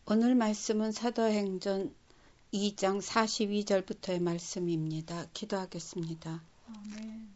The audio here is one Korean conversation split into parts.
오늘 말씀은 사도행전 2장 42절부터의 말씀입니다. 기도하겠습니다. 아멘.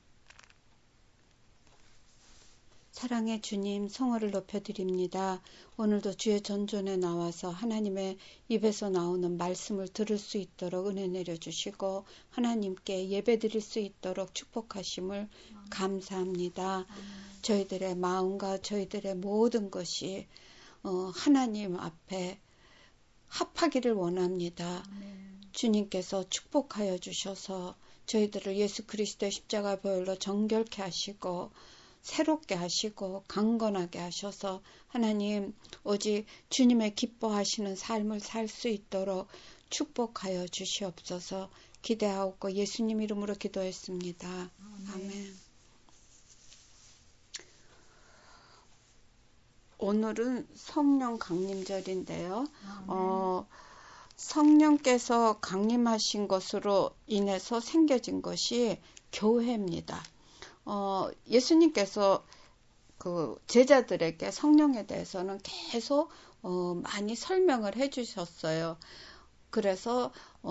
사랑의 주님, 성호를 높여드립니다. 오늘도 주의 전전에 나와서 하나님의 입에서 나오는 말씀을 들을 수 있도록 은혜 내려주시고 하나님께 예배드릴 수 있도록 축복하심을 감사합니다. 저희들의 마음과 저희들의 모든 것이 하나님 앞에 합하기를 원합니다. 주님께서 축복하여 주셔서 저희들을 예수 그리스도의 십자가 보혈로 정결케 하시고 새롭게 하시고 강건하게 하셔서 하나님 오직 주님의 기뻐하시는 삶을 살 수 있도록 축복하여 주시옵소서. 기대하옵고 예수님 이름으로 기도했습니다. 아멘. 오늘은 성령 강림절인데요. 성령께서 강림하신 것으로 인해서 생겨진 것이 교회입니다. 예수님께서 그 제자들에게 성령에 대해서는 계속 많이 설명을 해주셨어요. 그래서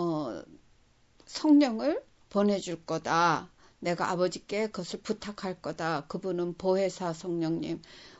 성령을 보내줄 거다. 내가 아버지께 그것을 부탁할 거다. 그분은 보혜사 성령님,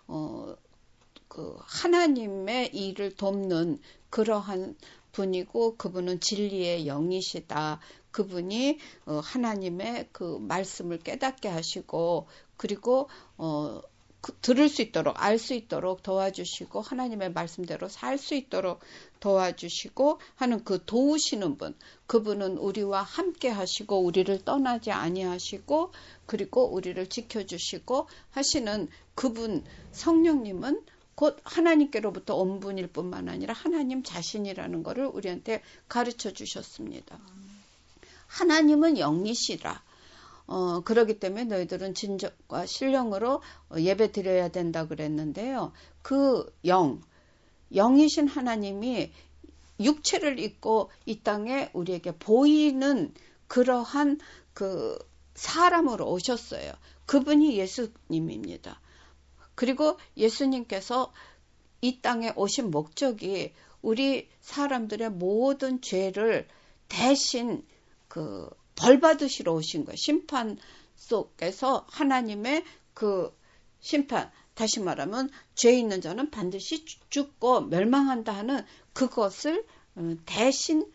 그 하나님의 일을 돕는 그러한 분이고 그분은 진리의 영이시다. 그분이 하나님의 그 말씀을 깨닫게 하시고 그리고 들을 수 있도록 알 수 있도록 도와주시고 하나님의 말씀대로 살 수 있도록 도와주시고 하는 그 도우시는 분, 그분은 우리와 함께 하시고 우리를 떠나지 아니하시고 그리고 우리를 지켜주시고 하시는 그분 성령님은 곧 하나님께로부터 온 분일 뿐만 아니라 하나님 자신이라는 것을 우리한테 가르쳐 주셨습니다. 하나님은 영이시라. 그렇기 때문에 너희들은 진정과 신령으로 예배 드려야 된다 그랬는데요. 그 영이신 하나님이 육체를 입고 이 땅에 우리에게 보이는 그러한 그 사람으로 오셨어요. 그분이 예수님입니다. 그리고 예수님께서 이 땅에 오신 목적이 우리 사람들의 모든 죄를 대신 그 벌 받으시러 오신 거예요. 심판 속에서 하나님의 그 심판, 다시 말하면 죄 있는 자는 반드시 죽고 멸망한다 하는 그것을 대신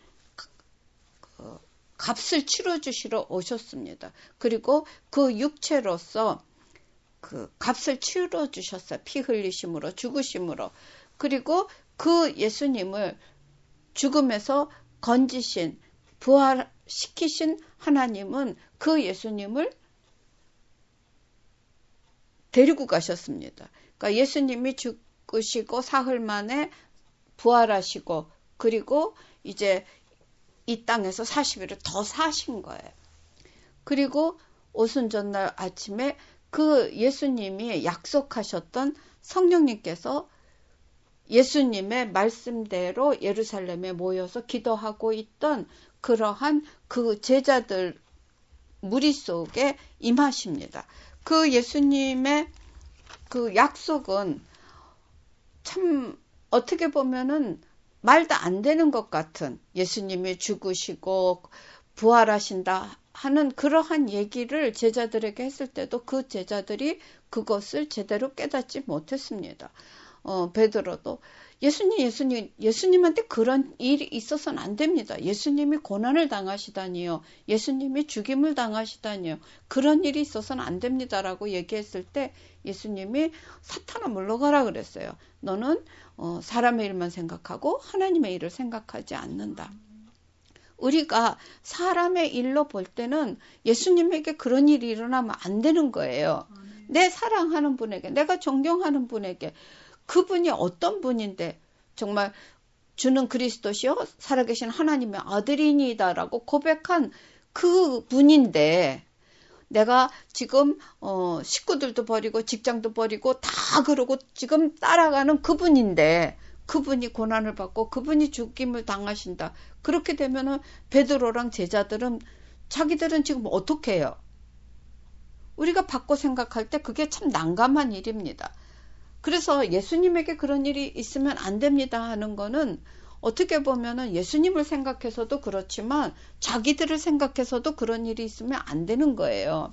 값을 치러주시러 오셨습니다. 그리고 그 육체로서 그 값을 치러주셨어요. 피 흘리심으로 죽으심으로. 그리고 그 예수님을 죽음에서 건지신 부활시키신 하나님은 그 예수님을 데리고 가셨습니다. 그러니까 예수님이 죽으시고 사흘 만에 부활하시고 그리고 이제 이 땅에서 40일을 더 사신 거예요. 그리고 오순절날 아침에 그 예수님이 약속하셨던 성령님께서 예수님의 말씀대로 예루살렘에 모여서 기도하고 있던 그러한 그 제자들 무리 속에 임하십니다. 그 예수님의 그 약속은 참 어떻게 보면은 말도 안 되는 것 같은 예수님이 죽으시고 부활하신다 하는 그러한 얘기를 제자들에게 했을 때도 그 제자들이 그것을 제대로 깨닫지 못했습니다. 베드로도 예수님한테 그런 일이 있어서는 안 됩니다. 예수님이 고난을 당하시다니요. 예수님이 죽임을 당하시다니요. 그런 일이 있어서는 안 됩니다라고 얘기했을 때 예수님이 사탄아 물러가라 그랬어요. 너는 사람의 일만 생각하고 하나님의 일을 생각하지 않는다. 우리가 사람의 일로 볼 때는 예수님에게 그런 일이 일어나면 안 되는 거예요. 내 사랑하는 분에게, 내가 존경하는 분에게 그분이 어떤 분인데 정말 주는 그리스도시요 살아계신 하나님의 아들이니다라고 고백한 그 분인데 내가 지금 식구들도 버리고 직장도 버리고 다 그러고 지금 따라가는 그분인데 그분이 고난을 받고 그분이 죽임을 당하신다. 그렇게 되면은 베드로랑 제자들은 자기들은 지금 어떻게 해요? 우리가 바꿔 생각할 때 그게 참 난감한 일입니다. 그래서 예수님에게 그런 일이 있으면 안 됩니다 하는 거는 어떻게 보면은 예수님을 생각해서도 그렇지만 자기들을 생각해서도 그런 일이 있으면 안 되는 거예요.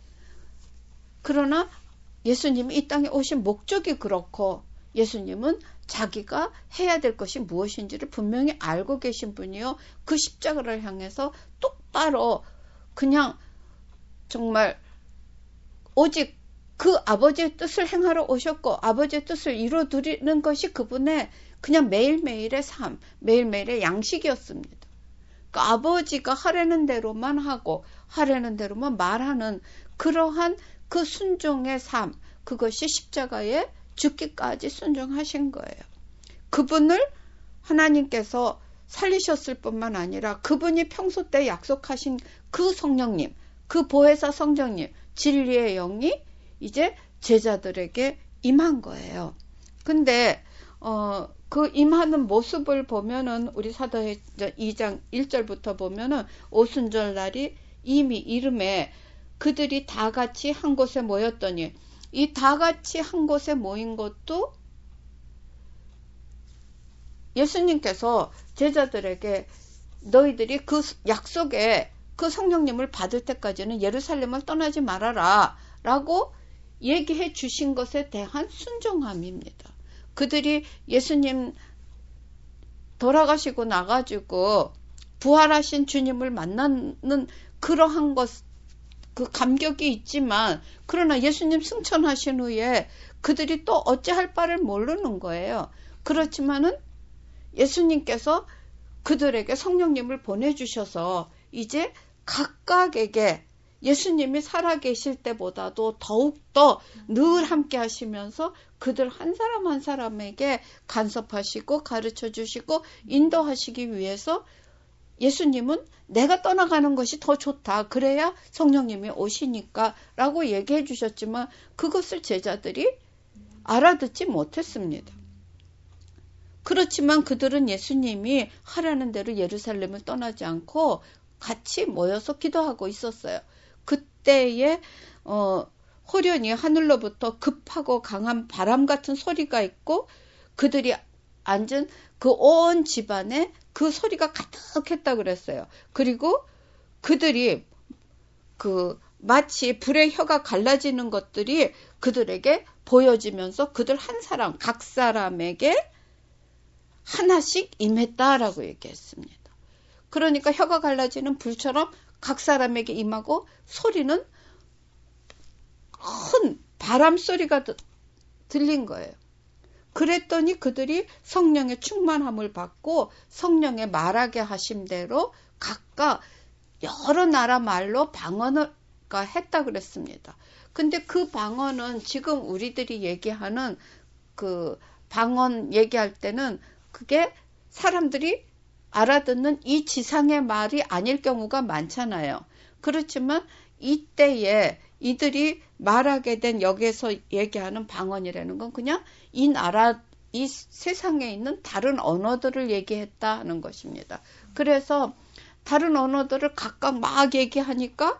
그러나 예수님이 이 땅에 오신 목적이 그렇고 예수님은 자기가 해야 될 것이 무엇인지를 분명히 알고 계신 분이요. 그 십자가를 향해서 똑바로 그냥 정말 오직 그 아버지의 뜻을 행하러 오셨고 아버지의 뜻을 이루어드리는 것이 그분의 그냥 매일매일의 삶, 매일매일의 양식이었습니다. 그러니까 아버지가 하라는 대로만 하고 하라는 대로만 말하는 그러한 그 순종의 삶, 그것이 십자가에 죽기까지 순종하신 거예요. 그분을 하나님께서 살리셨을 뿐만 아니라 그분이 평소 때 약속하신 그 성령님, 그 보혜사 성령님, 진리의 영이 이제 제자들에게 임한 거예요. 근데 그 임하는 모습을 보면은 우리 사도행전 2장 1절부터 보면은 오순절 날이 이미 이름에 그들이 다 같이 한 곳에 모였더니 이 다 같이 한 곳에 모인 것도 예수님께서 제자들에게 너희들이 그 약속에 그 성령님을 받을 때까지는 예루살렘을 떠나지 말아라 라고 얘기해 주신 것에 대한 순종함입니다. 그들이 예수님 돌아가시고 나가지고 부활하신 주님을 만나는 그러한 것, 그 감격이 있지만 그러나 예수님 승천하신 후에 그들이 또 어찌할 바를 모르는 거예요. 그렇지만은 예수님께서 그들에게 성령님을 보내주셔서 이제 각각에게 예수님이 살아계실 때보다도 더욱더 늘 함께 하시면서 그들 한 사람 한 사람에게 간섭하시고 가르쳐 주시고 인도하시기 위해서 예수님은 내가 떠나가는 것이 더 좋다. 그래야 성령님이 오시니까 라고 얘기해 주셨지만 그것을 제자들이 알아듣지 못했습니다. 그렇지만 그들은 예수님이 하라는 대로 예루살렘을 떠나지 않고 같이 모여서 기도하고 있었어요. 그때에 호련히 하늘로부터 급하고 강한 바람 같은 소리가 있고 그들이 앉은 그 온 집안에 그 소리가 가득했다 그랬어요. 그리고 그들이 그 마치 불의 혀가 갈라지는 것들이 그들에게 보여지면서 그들 한 사람 각 사람에게 하나씩 임했다라고 얘기했습니다. 그러니까 혀가 갈라지는 불처럼 각 사람에게 임하고 소리는 큰 바람 소리가 들린 거예요. 그랬더니 그들이 성령의 충만함을 받고 성령의 말하게 하심대로 각각 여러 나라 말로 방언을 했다 그랬습니다. 근데 그 방언은 지금 우리들이 얘기하는 그 방언 얘기할 때는 그게 사람들이 알아듣는 이 지상의 말이 아닐 경우가 많잖아요. 그렇지만 이때에 이들이 말하게 된 여기에서 얘기하는 방언이라는 건 그냥 이 나라, 이 세상에 있는 다른 언어들을 얘기했다 하는 것입니다. 그래서 다른 언어들을 각각 막 얘기하니까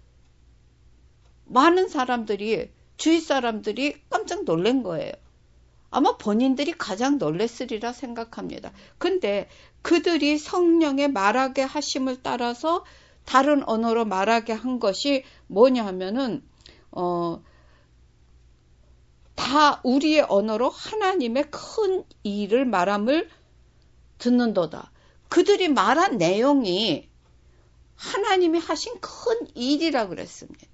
많은 사람들이, 주위 사람들이 깜짝 놀란 거예요. 아마 본인들이 가장 놀랬으리라 생각합니다. 근데 그들이 성령의 말하게 하심을 따라서 다른 언어로 말하게 한 것이 뭐냐 하면은 다 우리의 언어로 하나님의 큰 일을 말함을 듣는도다. 그들이 말한 내용이 하나님이 하신 큰 일이라 그랬습니다.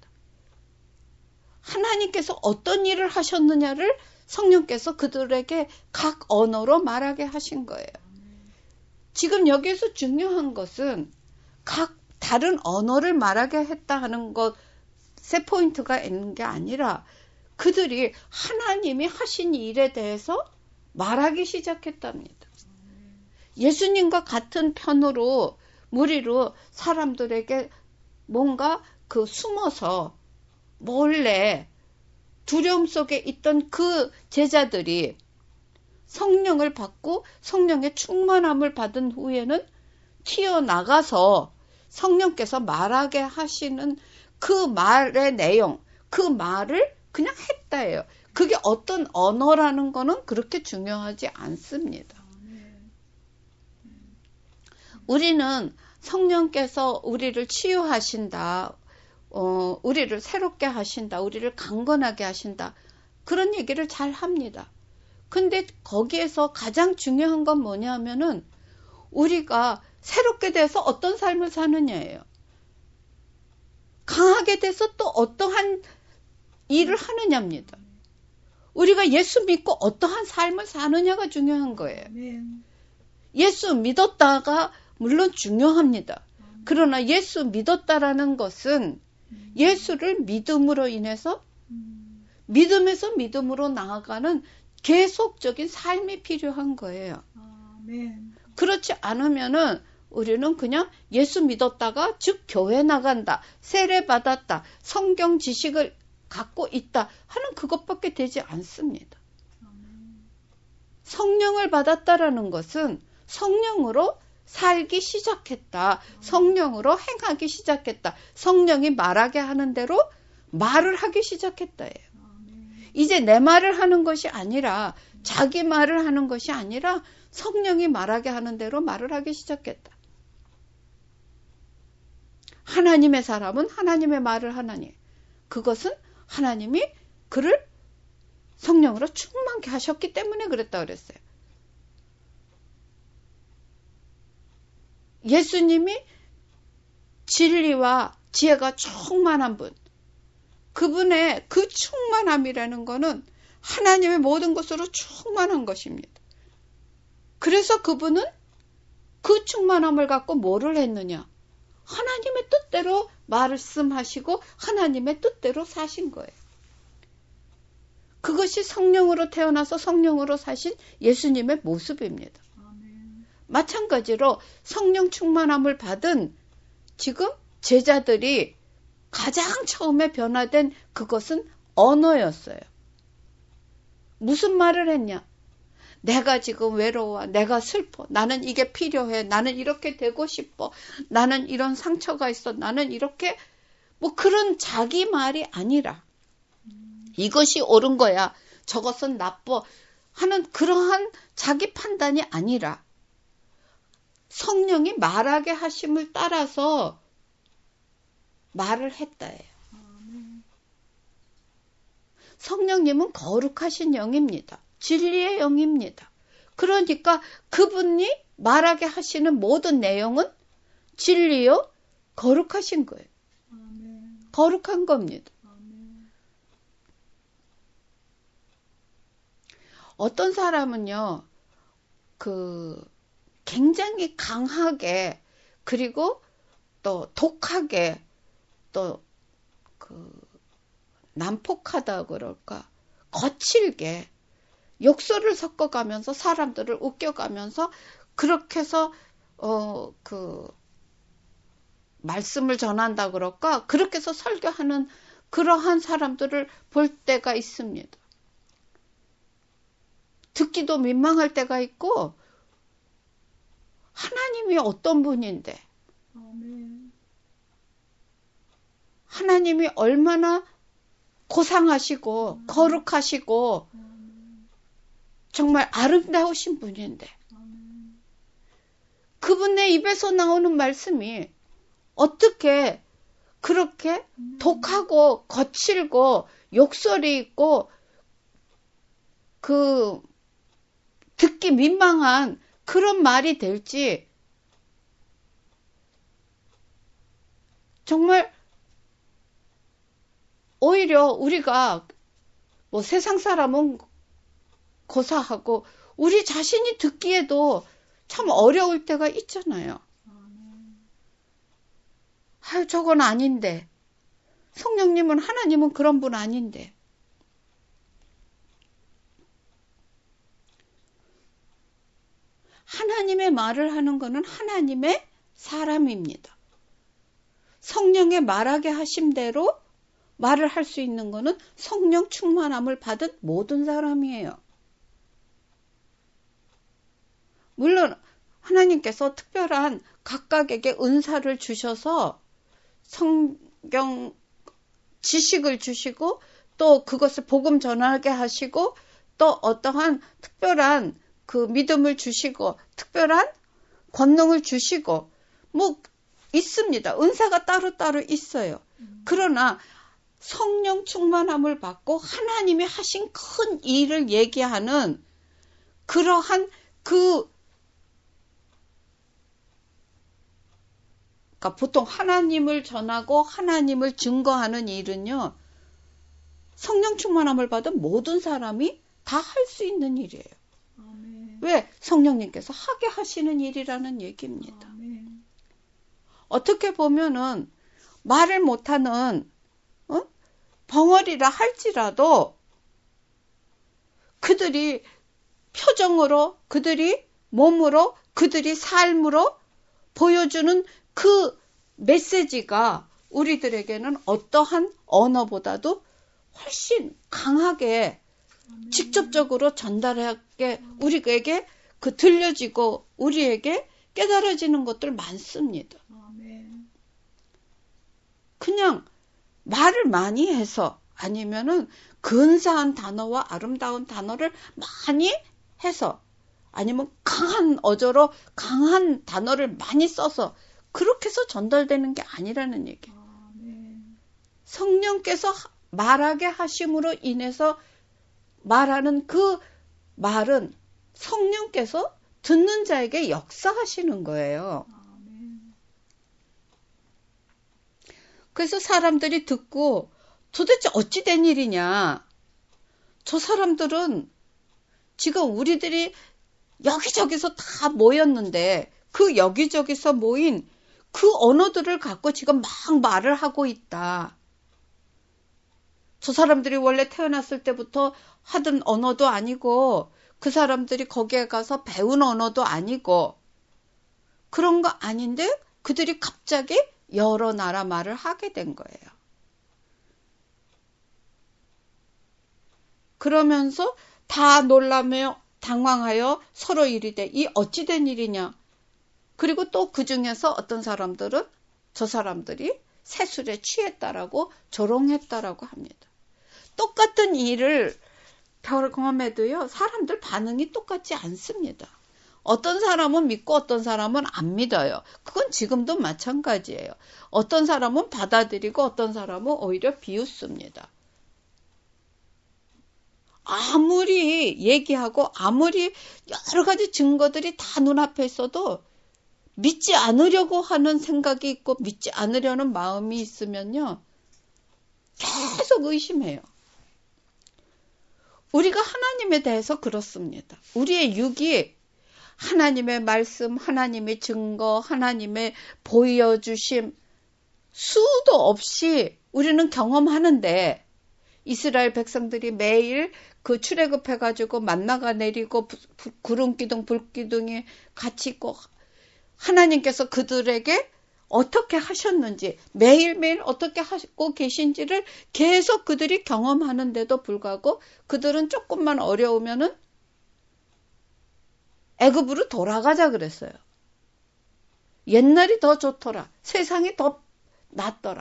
하나님께서 어떤 일을 하셨느냐를 성령께서 그들에게 각 언어로 말하게 하신 거예요. 지금 여기서 중요한 것은 각 다른 언어를 말하게 했다 하는 것에 포인트가 있는 게 아니라 그들이 하나님이 하신 일에 대해서 말하기 시작했답니다. 예수님과 같은 편으로 무리로 사람들에게 뭔가 그 숨어서 몰래 두려움 속에 있던 그 제자들이 성령을 받고 성령의 충만함을 받은 후에는 튀어나가서 성령께서 말하게 하시는 그 말의 내용, 그 말을 그냥 했다예요. 그게 어떤 언어라는 거는 그렇게 중요하지 않습니다. 우리는 성령께서 우리를 치유하신다. 우리를 새롭게 하신다. 우리를 강건하게 하신다. 그런 얘기를 잘 합니다. 근데 거기에서 가장 중요한 건 뭐냐면은 우리가 새롭게 돼서 어떤 삶을 사느냐예요. 강하게 돼서 또 어떠한 일을 하느냐입니다. 우리가 예수 믿고 어떠한 삶을 사느냐가 중요한 거예요. 예수 믿었다가 물론 중요합니다. 그러나 예수 믿었다라는 것은 예수를 믿음으로 인해서 믿음에서 믿음으로 나아가는 계속적인 삶이 필요한 거예요. 그렇지 않으면은 우리는 그냥 예수 믿었다가 즉 교회 나간다, 세례 받았다, 성경 지식을 갖고 있다 하는 그것밖에 되지 않습니다. 성령을 받았다라는 것은 성령으로 살기 시작했다. 성령으로 행하기 시작했다. 성령이 말하게 하는 대로 말을 하기 시작했다예요. 이제 내 말을 하는 것이 아니라 자기 말을 하는 것이 아니라 성령이 말하게 하는 대로 말을 하기 시작했다. 하나님의 사람은 하나님의 말을 하나니 그것은 하나님이 그를 성령으로 충만케 하셨기 때문에 그랬다 그랬어요. 예수님이 진리와 지혜가 충만한 분, 그분의 그 충만함이라는 것은 하나님의 모든 것으로 충만한 것입니다. 그래서 그분은 그 충만함을 갖고 뭐를 했느냐? 하나님의 뜻대로 말씀하시고 하나님의 뜻대로 사신 거예요. 그것이 성령으로 태어나서 성령으로 사신 예수님의 모습입니다. 마찬가지로 성령 충만함을 받은 지금 제자들이 가장 처음에 변화된 그것은 언어였어요. 무슨 말을 했냐? 내가 지금 외로워, 내가 슬퍼, 나는 이게 필요해, 나는 이렇게 되고 싶어, 나는 이런 상처가 있어, 나는 이렇게 뭐 그런 자기 말이 아니라 이것이 옳은 거야, 저것은 나빠 하는 그러한 자기 판단이 아니라 성령이 말하게 하심을 따라서 말을 했다예요. 성령님은 거룩하신 영입니다. 진리의 영입니다. 그러니까 그분이 말하게 하시는 모든 내용은 진리요, 거룩하신 거예요. 거룩한 겁니다. 어떤 사람은요, 굉장히 강하게, 그리고 또 독하게, 또 난폭하다 그럴까, 거칠게 욕설을 섞어가면서 사람들을 웃겨가면서 그렇게 해서 말씀을 전한다 그럴까, 그렇게 해서 설교하는 그러한 사람들을 볼 때가 있습니다. 듣기도 민망할 때가 있고, 하나님이 어떤 분인데, 하나님이 얼마나 고상하시고 거룩하시고 정말 아름다우신 분인데, 그분의 입에서 나오는 말씀이 어떻게 그렇게 독하고 거칠고 욕설이 있고 듣기 민망한 그런 말이 될지, 정말 오히려 우리가 뭐 세상 사람은 고사하고 우리 자신이 듣기에도 참 어려울 때가 있잖아요. 아유, 저건 아닌데. 성령님은, 하나님은 그런 분 아닌데. 하나님의 말을 하는 것은 하나님의 사람입니다. 성령의 말하게 하심대로 말을 할 수 있는 것은 성령 충만함을 받은 모든 사람이에요. 물론 하나님께서 특별한 각각에게 은사를 주셔서 성경 지식을 주시고 또 그것을 복음 전하게 하시고 또 어떠한 특별한 그 믿음을 주시고 특별한 권능을 주시고 뭐 있습니다. 은사가 따로따로 있어요. 그러나 성령 충만함을 받고 하나님이 하신 큰 일을 얘기하는 그러한 그러니까 보통 하나님을 전하고 하나님을 증거하는 일은요. 성령 충만함을 받은 모든 사람이 다 할 수 있는 일이에요. 아멘. 왜? 성령님께서 하게 하시는 일이라는 얘기입니다. 아멘. 어떻게 보면은 말을 못하는 벙어리라 할지라도 그들이 표정으로, 그들이 몸으로, 그들이 삶으로 보여주는 그 메시지가 우리들에게는 어떠한 언어보다도 훨씬 강하게 직접적으로 전달하게 우리에게 그 들려지고 우리에게 깨달아지는 것들 많습니다. 그냥 말을 많이 해서 아니면은 근사한 단어와 아름다운 단어를 많이 해서 아니면 강한 어조로 강한 단어를 많이 써서 그렇게 해서 전달되는 게 아니라는 얘기예요. 성령께서 말하게 하심으로 인해서 말하는 그 말은 성령께서 듣는 자에게 역사하시는 거예요. 그래서 사람들이 듣고 도대체 어찌 된 일이냐. 저 사람들은 지금 우리들이 여기저기서 다 모였는데 그 여기저기서 모인 그 언어들을 갖고 지금 막 말을 하고 있다. 저 사람들이 원래 태어났을 때부터 하던 언어도 아니고 그 사람들이 거기에 가서 배운 언어도 아니고 그런 거 아닌데 그들이 갑자기 여러 나라 말을 하게 된 거예요. 그러면서 다 놀라며 당황하여 서로 이르되 이 어찌 된 일이냐. 그리고 또 그 중에서 어떤 사람들은 저 사람들이 세술에 취했다라고 조롱했다라고 합니다. 똑같은 일을 경험해도요. 사람들 반응이 똑같지 않습니다. 어떤 사람은 믿고 어떤 사람은 안 믿어요. 그건 지금도 마찬가지예요. 어떤 사람은 받아들이고 어떤 사람은 오히려 비웃습니다. 아무리 얘기하고 아무리 여러 가지 증거들이 다 눈앞에 있어도 믿지 않으려고 하는 생각이 있고 믿지 않으려는 마음이 있으면요. 계속 의심해요. 우리가 하나님에 대해서 그렇습니다. 우리의 육이 하나님의 말씀, 하나님의 증거, 하나님의 보여주심 수도 없이 우리는 경험하는데 이스라엘 백성들이 매일 그 출애굽해가지고 만나가 내리고 구름기둥, 불기둥이 같이 있고 하나님께서 그들에게 어떻게 하셨는지 매일매일 어떻게 하고 계신지를 계속 그들이 경험하는데도 불구하고 그들은 조금만 어려우면은 애굽으로 돌아가자 그랬어요. 옛날이 더 좋더라. 세상이 더 낫더라.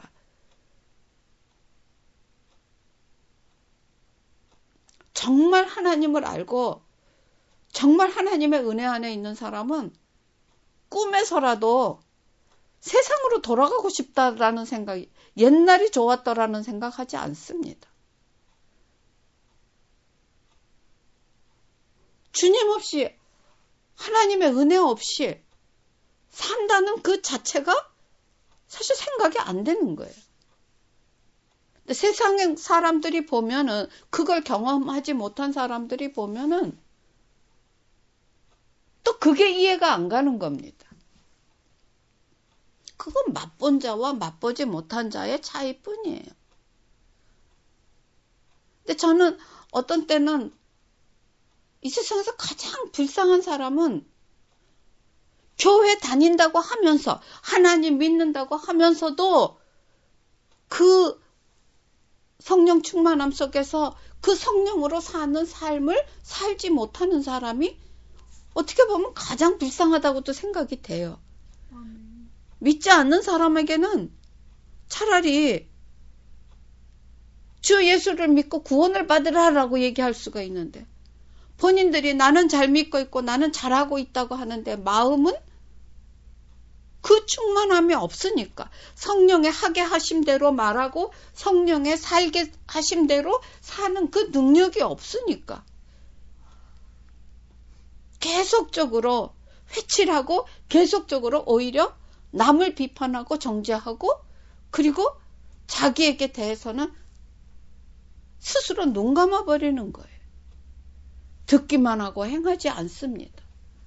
정말 하나님을 알고 정말 하나님의 은혜 안에 있는 사람은 꿈에서라도 세상으로 돌아가고 싶다라는 생각이 옛날이 좋았더라는 생각하지 않습니다. 주님 없이 하나님의 은혜 없이 산다는 그 자체가 사실 생각이 안 되는 거예요. 근데 세상의 사람들이 보면은 그걸 경험하지 못한 사람들이 보면은 또 그게 이해가 안 가는 겁니다. 그건 맛본 자와 맛보지 못한 자의 차이뿐이에요. 근데 저는 어떤 때는 이 세상에서 가장 불쌍한 사람은 교회 다닌다고 하면서 하나님 믿는다고 하면서도 그 성령 충만함 속에서 그 성령으로 사는 삶을 살지 못하는 사람이 어떻게 보면 가장 불쌍하다고도 생각이 돼요. 믿지 않는 사람에게는 차라리 주 예수를 믿고 구원을 받으라라고 얘기할 수가 있는데 본인들이 나는 잘 믿고 있고 나는 잘하고 있다고 하는데 마음은 그 충만함이 없으니까 성령의 하게 하심대로 말하고 성령의 살게 하심대로 사는 그 능력이 없으니까 계속적으로 회칠하고 계속적으로 오히려 남을 비판하고 정죄하고 그리고 자기에게 대해서는 스스로 눈 감아버리는 거예요. 듣기만 하고 행하지 않습니다.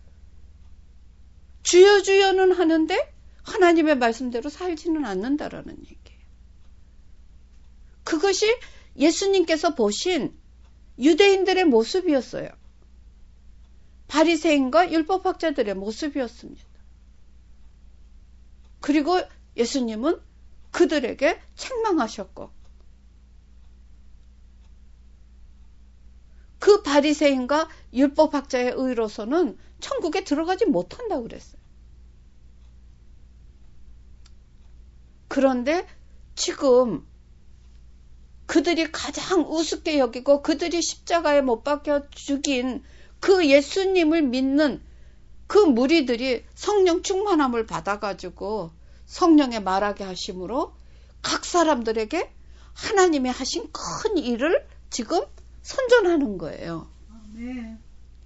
주여 주여는 하는데 하나님의 말씀대로 살지는 않는다라는 얘기예요. 그것이 예수님께서 보신 유대인들의 모습이었어요. 바리새인과 율법학자들의 모습이었습니다. 그리고 예수님은 그들에게 책망하셨고 그 바리새인과 율법학자의 의로서는 천국에 들어가지 못한다고 그랬어요. 그런데 지금 그들이 가장 우습게 여기고 그들이 십자가에 못 박혀 죽인 그 예수님을 믿는 그 무리들이 성령 충만함을 받아가지고 성령의 말하게 하심으로 각 사람들에게 하나님이 하신 큰 일을 지금 선전하는 거예요. 네.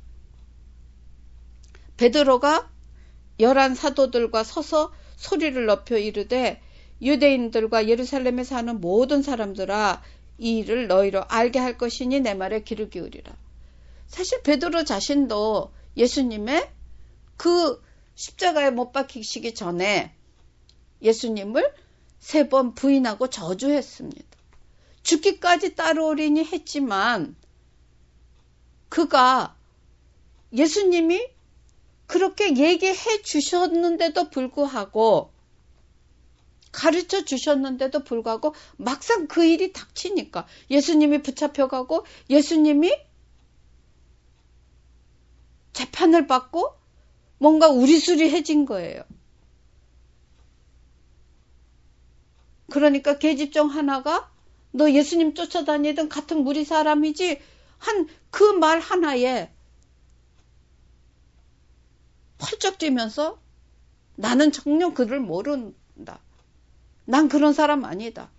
베드로가 11 사도들과 서서 소리를 높여 이르되 유대인들과 예루살렘에 사는 모든 사람들아 이 일을 너희로 알게 할 것이니 내 말에 귀를 기울이라. 사실 베드로 자신도 예수님의 그 십자가에 못 박히시기 전에 예수님을 3번 부인하고 저주했습니다. 죽기까지 따라오리니 했지만 그가 예수님이 그렇게 얘기해 주셨는데도 불구하고 가르쳐 주셨는데도 불구하고 막상 그 일이 닥치니까 예수님이 붙잡혀가고 예수님이 재판을 받고 뭔가 우리수리해진 거예요. 그러니까 계집종 하나가 너 예수님 쫓아다니던 같은 무리 사람이지 한 그 말 하나에 펄쩍 뛰면서 나는 정녕 그를 모른다. 난 그런 사람 아니다.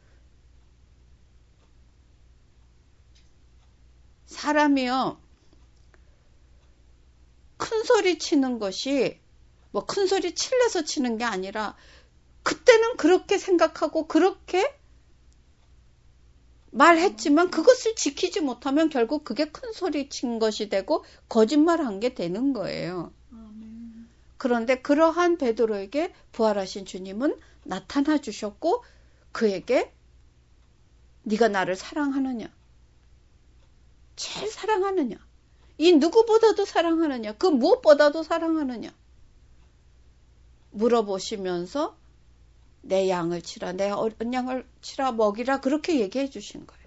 사람이요. 큰 소리 치는 것이 뭐 큰 소리 칠려서 치는 게 아니라 그때는 그렇게 생각하고 그렇게 말했지만 그것을 지키지 못하면 결국 그게 큰 소리 친 것이 되고 거짓말한 게 되는 거예요. 그런데 그러한 베드로에게 부활하신 주님은 나타나 주셨고 그에게 네가 나를 사랑하느냐? 제일 사랑하느냐? 이 누구보다도 사랑하느냐? 그 무엇보다도 사랑하느냐? 물어보시면서 내 양을 치라, 내 어린 양을 치라, 먹이라 그렇게 얘기해 주신 거예요.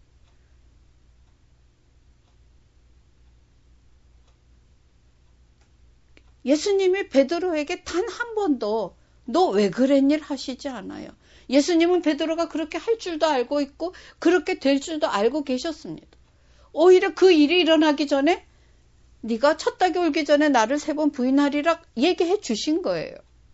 예수님이 베드로에게 단 한 번도 너 왜 그랬니 하시지 않아요. 예수님은 베드로가 그렇게 할 줄도 알고 있고 그렇게 될 줄도 알고 계셨습니다. 오히려 그 일이 일어나기 전에 네가 첫 닭이 울기 전에 나를 3번 부인하리라 얘기해 주신 거예요.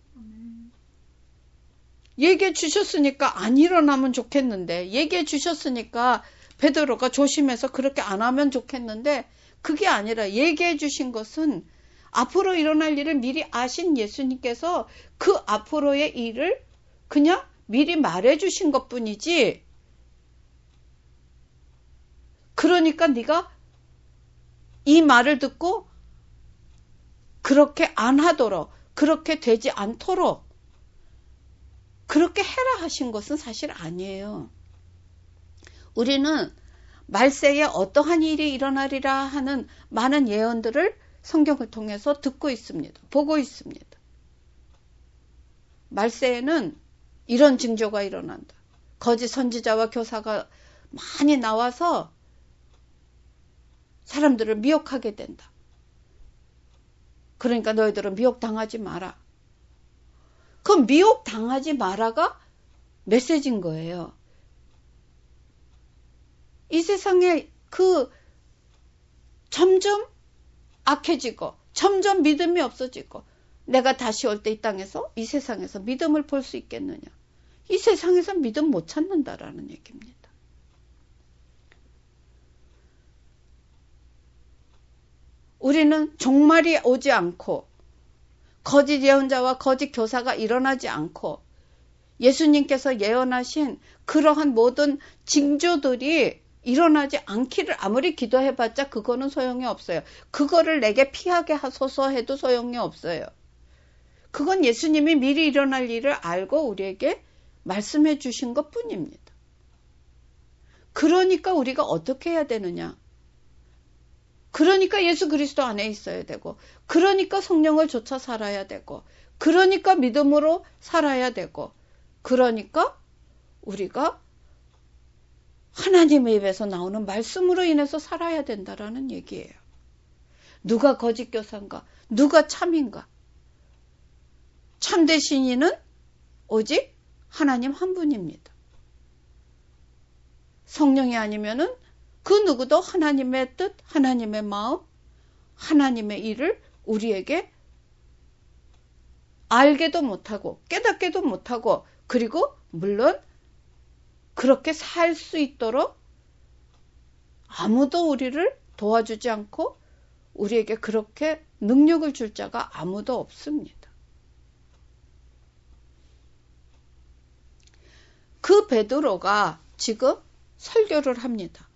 얘기해 주셨으니까 안 일어나면 좋겠는데 얘기해 주셨으니까 베드로가 조심해서 그렇게 안 하면 좋겠는데 그게 아니라 얘기해 주신 것은 앞으로 일어날 일을 미리 아신 예수님께서 그 앞으로의 일을 그냥 미리 말해 주신 것뿐이지 그러니까 네가 이 말을 듣고 그렇게 안 하도록 그렇게 되지 않도록 그렇게 해라 하신 것은 사실 아니에요. 우리는 말세에 어떠한 일이 일어나리라 하는 많은 예언들을 성경을 통해서 듣고 있습니다. 보고 있습니다. 말세에는 이런 징조가 일어난다. 거짓 선지자와 교사가 많이 나와서 사람들을 미혹하게 된다. 그러니까 너희들은 미혹당하지 마라. 그 미혹당하지 마라가 메시지인 거예요. 이 세상에 그 점점 악해지고 점점 믿음이 없어지고 내가 다시 올 때 이 땅에서, 이 세상에서 믿음을 볼 수 있겠느냐? 이 세상에서 믿음 못 찾는다라는 얘기입니다. 우리는 종말이 오지 않고 거짓 예언자와 거짓 교사가 일어나지 않고 예수님께서 예언하신 그러한 모든 징조들이 일어나지 않기를 아무리 기도해봤자 그거는 소용이 없어요. 그거를 내게 피하게 하소서 해도 소용이 없어요. 그건 예수님이 미리 일어날 일을 알고 우리에게 말씀해 주신 것 뿐입니다. 그러니까 우리가 어떻게 해야 되느냐? 그러니까 예수 그리스도 안에 있어야 되고, 그러니까 성령을 좇아 살아야 되고, 그러니까 믿음으로 살아야 되고, 그러니까 우리가 하나님의 입에서 나오는 말씀으로 인해서 살아야 된다라는 얘기예요. 누가 거짓 교사인가? 누가 참인가? 참된 신인은 오직 하나님 한 분입니다. 성령이 아니면은 그 누구도 하나님의 뜻, 하나님의 마음, 하나님의 일을 우리에게 알게도 못하고 깨닫게도 못하고, 그리고 물론 그렇게 살 수 있도록 아무도 우리를 도와주지 않고 우리에게 그렇게 능력을 줄 자가 아무도 없습니다. 그 베드로가 지금 설교를 합니다.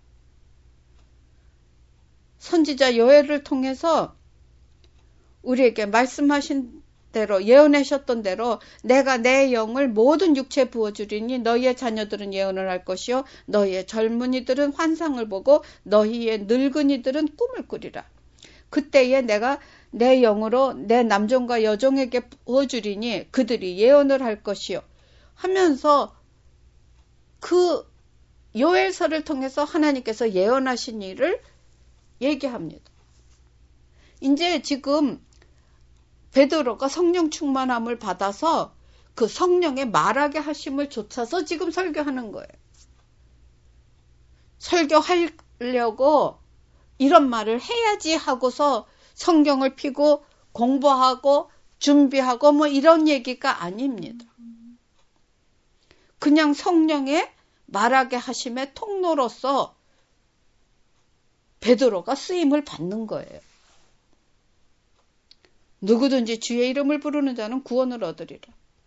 선지자 요엘을 통해서 우리에게 말씀하신 대로, 예언하셨던 대로 내가 내 영을 모든 육체에 부어주리니 너희의 자녀들은 예언을 할 것이요 너희의 젊은이들은 환상을 보고 너희의 늙은이들은 꿈을 꾸리라. 그때에 내가 내 영으로 내 남종과 여종에게 부어주리니 그들이 예언을 할 것이요 하면서 그 요엘서를 통해서 하나님께서 예언하신 일을 얘기합니다. 이제 지금 베드로가 성령 충만함을 받아서 그 성령의 말하게 하심을 좇아서 지금 설교하는 거예요. 설교하려고 이런 말을 해야지 하고서 성경을 펴고 공부하고 준비하고 뭐 이런 얘기가 아닙니다. 그냥 성령의 말하게 하심의 통로로서 베드로가 쓰임을 받는 거예요. 누구든지 주의 이름을 부르는 자는 구원을 얻으리라.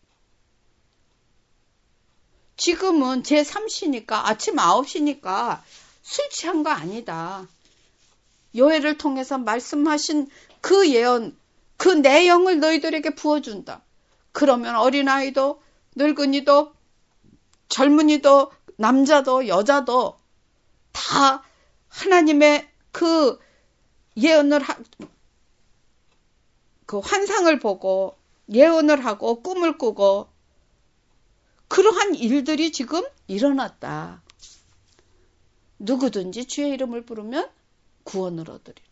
지금은 제3시니까 아침 9시니까 술 취한 거 아니다. 요엘을 통해서 말씀하신 그 예언, 그 내용을 너희들에게 부어준다. 그러면 어린아이도 늙은이도 젊은이도 남자도 여자도 다 하나님의 그 예언을 그 환상을 보고 예언을 하고 꿈을 꾸고 그러한 일들이 지금 일어났다. 누구든지 주의 이름을 부르면 구원을 얻으리라.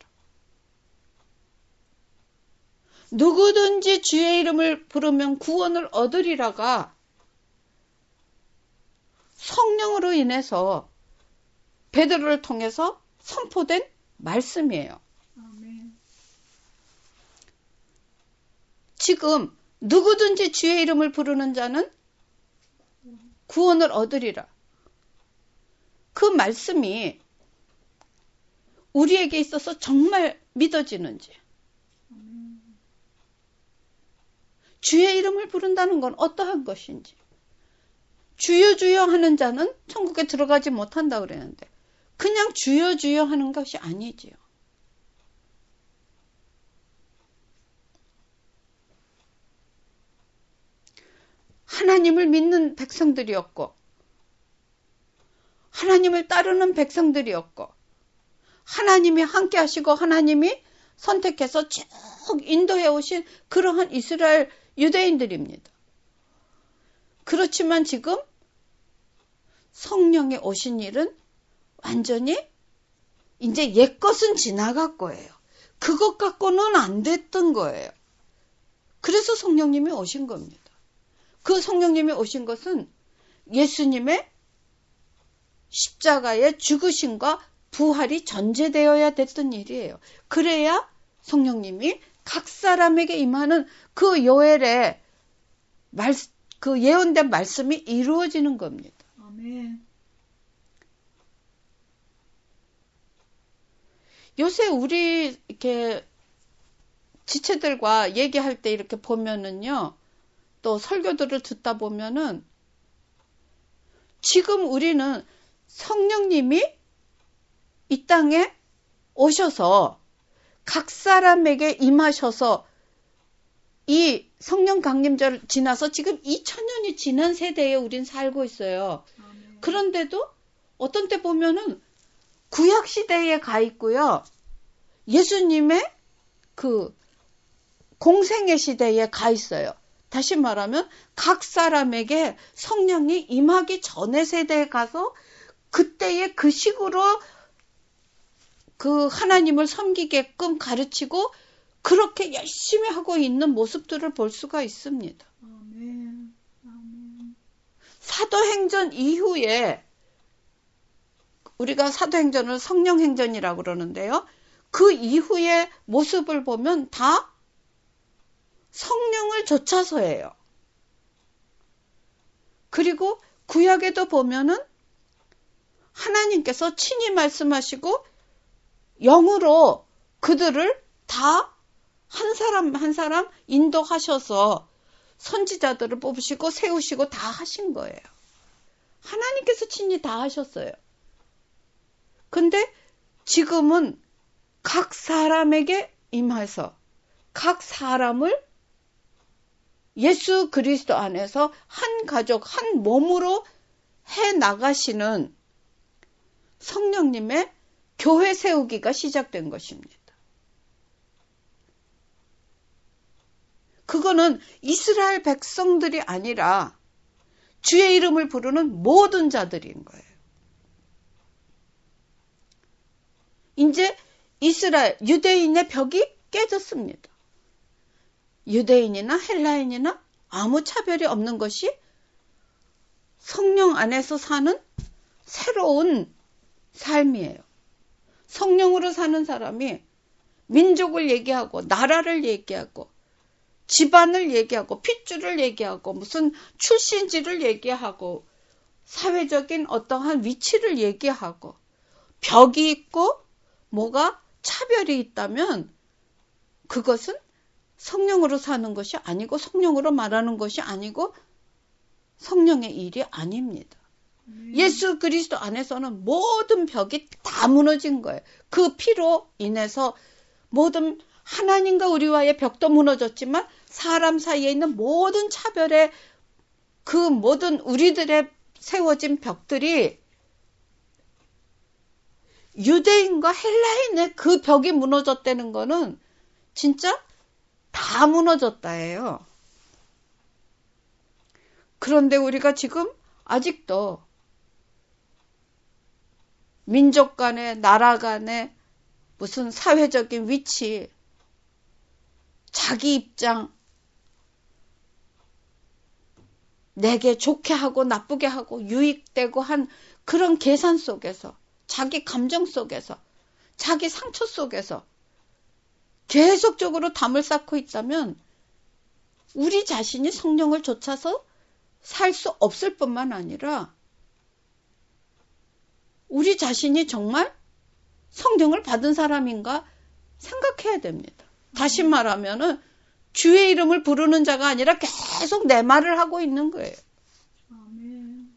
누구든지 주의 이름을 부르면 구원을 얻으리라가 성령으로 인해서 베드로를 통해서 선포된 말씀이에요. 아멘. 지금 누구든지 주의 이름을 부르는 자는 구원을 얻으리라. 그 말씀이 우리에게 있어서 정말 믿어지는지. 주의 이름을 부른다는 건 어떠한 것인지. 주여 주여 하는 자는 천국에 들어가지 못한다 그랬는데 그냥 주여 주여 하는 것이 아니지요. 하나님을 믿는 백성들이었고 하나님을 따르는 백성들이었고 하나님이 함께 하시고 하나님이 선택해서 쭉 인도해 오신 그러한 이스라엘 유대인들입니다. 그렇지만 지금 성령이 오신 일은 완전히 이제 옛것은 지나갈 거예요. 그것 갖고는 안 됐던 거예요. 그래서 성령님이 오신 겁니다. 그 성령님이 오신 것은 예수님의 십자가의 죽으심과 부활이 전제되어야 됐던 일이에요. 그래야 성령님이 각 사람에게 임하는 그 요엘의 그 예언된 말씀이 이루어지는 겁니다. 아멘. 요새 우리 이렇게 지체들과 얘기할 때 이렇게 보면은요, 또 설교들을 듣다 보면은 지금 우리는 성령님이 이 땅에 오셔서 각 사람에게 임하셔서 이 성령 강림절 지나서 지금 2000년이 지난 세대에 우린 살고 있어요. 아멘. 그런데도 어떤 때 보면은 구약 시대에 가 있고요. 예수님의 그 공생의 시대에 가 있어요. 다시 말하면 각 사람에게 성령이 임하기 전의 세대에 가서 그때의 그 식으로 그 하나님을 섬기게끔 가르치고 그렇게 열심히 하고 있는 모습들을 볼 수가 있습니다. 아멘. 아멘. 사도행전 이후에 우리가 사도행전을 성령행전이라고 그러는데요. 그 이후의 모습을 보면 다 성령을 좇아서예요. 그리고 구약에도 보면은 하나님께서 친히 말씀하시고 영으로 그들을 다 한 사람 한 사람 인도하셔서 선지자들을 뽑으시고 세우시고 다 하신 거예요. 하나님께서 친히 다 하셨어요. 근데 지금은 각 사람에게 임해서 각 사람을 예수 그리스도 안에서 한 가족, 한 몸으로 해 나가시는 성령님의 교회 세우기가 시작된 것입니다. 그거는 이스라엘 백성들이 아니라 주의 이름을 부르는 모든 자들인 거예요. 이제 이스라엘, 유대인의 벽이 깨졌습니다. 유대인이나 헬라인이나 아무 차별이 없는 것이 성령 안에서 사는 새로운 삶이에요. 성령으로 사는 사람이 민족을 얘기하고 나라를 얘기하고 집안을 얘기하고 핏줄을 얘기하고 무슨 출신지를 얘기하고 사회적인 어떠한 위치를 얘기하고 벽이 있고 뭐가 차별이 있다면 그것은 성령으로 사는 것이 아니고 성령으로 말하는 것이 아니고 성령의 일이 아닙니다. 예수 그리스도 안에서는 모든 벽이 다 무너진 거예요. 그 피로 인해서 모든 하나님과 우리와의 벽도 무너졌지만 사람 사이에 있는 모든 차별의 그 모든 우리들의 세워진 벽들이 유대인과 헬라인의 그 벽이 무너졌다는 거는 진짜 다 무너졌다예요. 그런데 우리가 지금 아직도 민족 간에 나라 간에 무슨 사회적인 위치, 자기 입장, 내게 좋게 하고 나쁘게 하고 유익되고 한 그런 계산 속에서 자기 감정 속에서 자기 상처 속에서 계속적으로 담을 쌓고 있다면 우리 자신이 성령을 좇아서 살 수 없을 뿐만 아니라 우리 자신이 정말 성령을 받은 사람인가 생각해야 됩니다. 다시 말하면은 주의 이름을 부르는 자가 아니라 계속 내 말을 하고 있는 거예요. 아멘.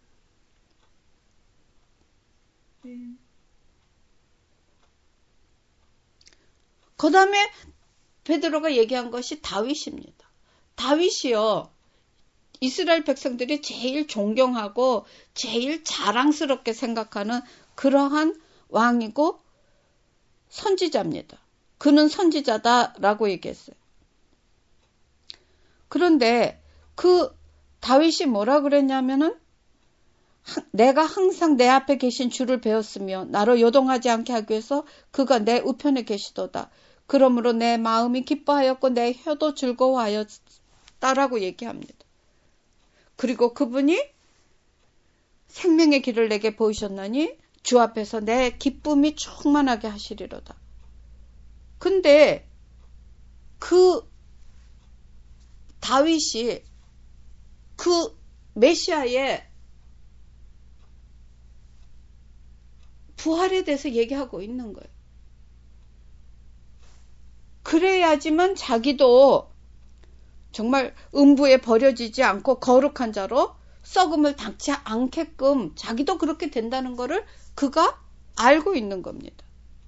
네. 그 다음에 베드로가 얘기한 것이 다윗입니다. 다윗이요. 이스라엘 백성들이 제일 존경하고 제일 자랑스럽게 생각하는 그러한 왕이고 선지자입니다. 그는 선지자다라고 얘기했어요. 그런데 그 다윗이 뭐라 그랬냐면은 내가 항상 내 앞에 계신 주를 배웠으며 나로 요동하지 않게 하기 위해서 그가 내 우편에 계시도다. 그러므로 내 마음이 기뻐하였고 내 혀도 즐거워하였다라고 얘기합니다. 그리고 그분이 생명의 길을 내게 보이셨나니 주 앞에서 내 기쁨이 충만하게 하시리로다. 근데 그 다윗이 그 메시아의 부활에 대해서 얘기하고 있는 거예요. 그래야지만 자기도 정말 음부에 버려지지 않고 거룩한 자로 썩음을 당치 않게끔 자기도 그렇게 된다는 것을 그가 알고 있는 겁니다.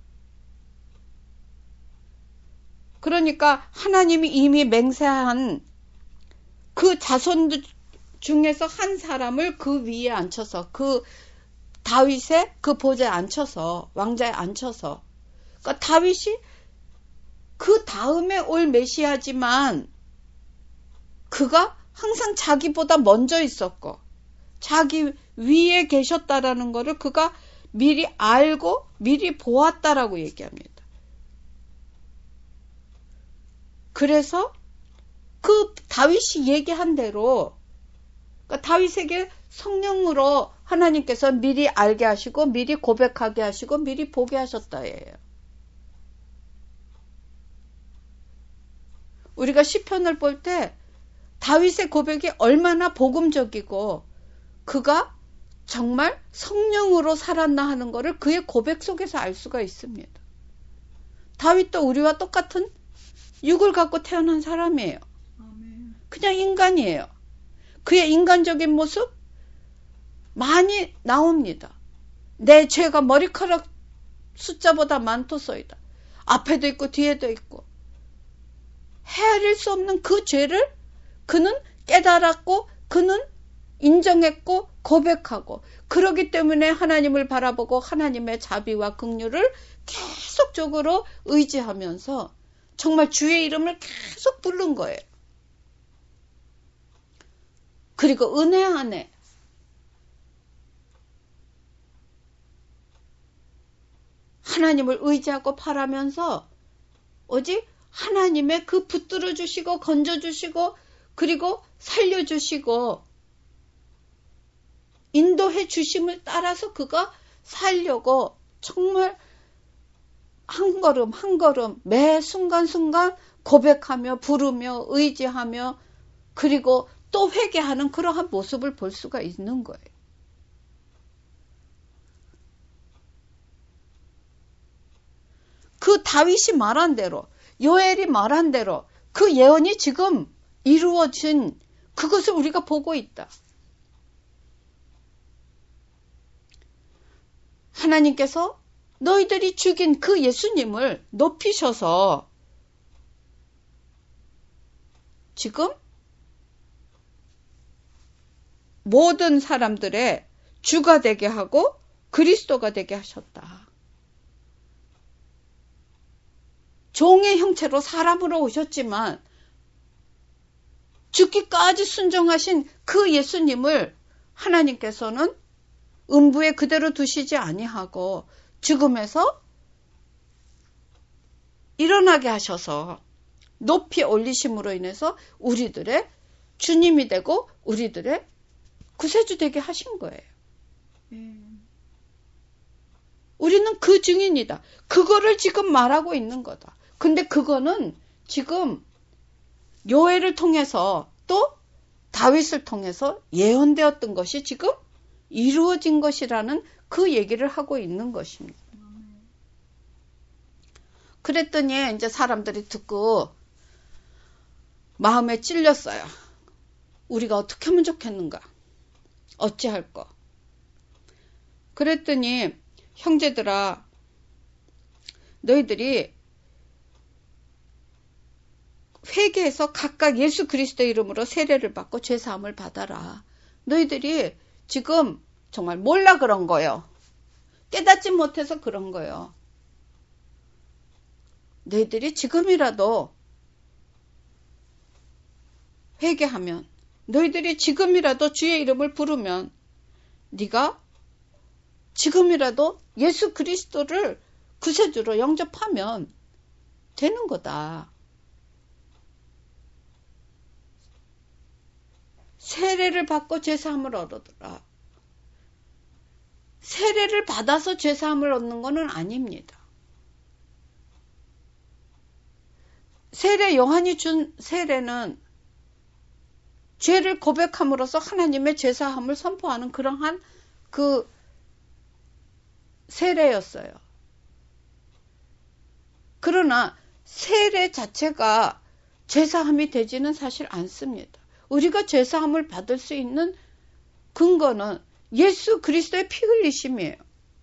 그러니까 하나님이 이미 맹세한 그 자손 중에서 한 사람을 그 위에 앉혀서 그 다윗의 그 보좌에 앉혀서 왕자에 앉혀서 그러니까 다윗이 그 다음에 올 메시아지만 그가 항상 자기보다 먼저 있었고 자기 위에 계셨다라는 것을 그가 미리 알고 미리 보았다라고 얘기합니다. 그래서 그 다윗이 얘기한 대로 그러니까 다윗에게 성령으로 하나님께서 미리 알게 하시고 미리 고백하게 하시고 미리 보게 하셨다예요. 우리가 시편을 볼 때 다윗의 고백이 얼마나 복음적이고 그가 정말 성령으로 살았나 하는 것을 그의 고백 속에서 알 수가 있습니다. 다윗도 우리와 똑같은 육을 갖고 태어난 사람이에요. 그냥 인간이에요. 그의 인간적인 모습 많이 나옵니다. 내 죄가 머리카락 숫자보다 많도소이다. 앞에도 있고 뒤에도 있고 헤아릴 수 없는 그 죄를 그는 깨달았고 그는 인정했고 고백하고 그러기 때문에 하나님을 바라보고 하나님의 자비와 긍휼을 계속적으로 의지하면서 정말 주의 이름을 계속 부른 거예요. 그리고 은혜 안에 하나님을 의지하고 바라면서 오직 하나님의 그 붙들어 주시고 건져 주시고 그리고 살려 주시고 인도해 주심을 따라서 그가 살려고 정말 한 걸음 한 걸음 매 순간순간 고백하며 부르며 의지하며 그리고 또 회개하는 그러한 모습을 볼 수가 있는 거예요. 그 다윗이 말한 대로 요엘이 말한 대로 그 예언이 지금 이루어진 그것을 우리가 보고 있다. 하나님께서 너희들이 죽인 그 예수님을 높이셔서 지금 모든 사람들의 주가 되게 하고 그리스도가 되게 하셨다. 종의 형체로 사람으로 오셨지만 죽기까지 순종하신 그 예수님을 하나님께서는 음부에 그대로 두시지 아니하고 죽음에서 일어나게 하셔서 높이 올리심으로 인해서 우리들의 주님이 되고 우리들의 구세주 되게 하신 거예요. 우리는 그 증인이다. 그거를 지금 말하고 있는 거다. 근데 그거는 지금 요엘을 통해서 또 다윗을 통해서 예언되었던 것이 지금 이루어진 것이라는 그 얘기를 하고 있는 것입니다. 그랬더니 이제 사람들이 듣고 마음에 찔렸어요. 우리가 어떻게 하면 좋겠는가? 어찌할 거? 그랬더니 형제들아 너희들이 회개해서 각각 예수 그리스도의 이름으로 세례를 받고 죄사함을 받아라. 너희들이 지금 정말 몰라 그런 거예요. 깨닫지 못해서 그런 거예요. 너희들이 지금이라도 회개하면 너희들이 지금이라도 주의 이름을 부르면 네가 지금이라도 예수 그리스도를 구세주로 영접하면 되는 거다. 세례를 받고 죄사함을 얻어라. 세례를 받아서 죄사함을 얻는 것은 아닙니다. 세례 요한이 준 세례는 죄를 고백함으로써 하나님의 죄사함을 선포하는 그러한 그 세례였어요. 그러나 세례 자체가 죄사함이 되지는 사실 않습니다. 우리가 죄사함을 받을 수 있는 근거는 예수 그리스도의 피 흘리심이에요.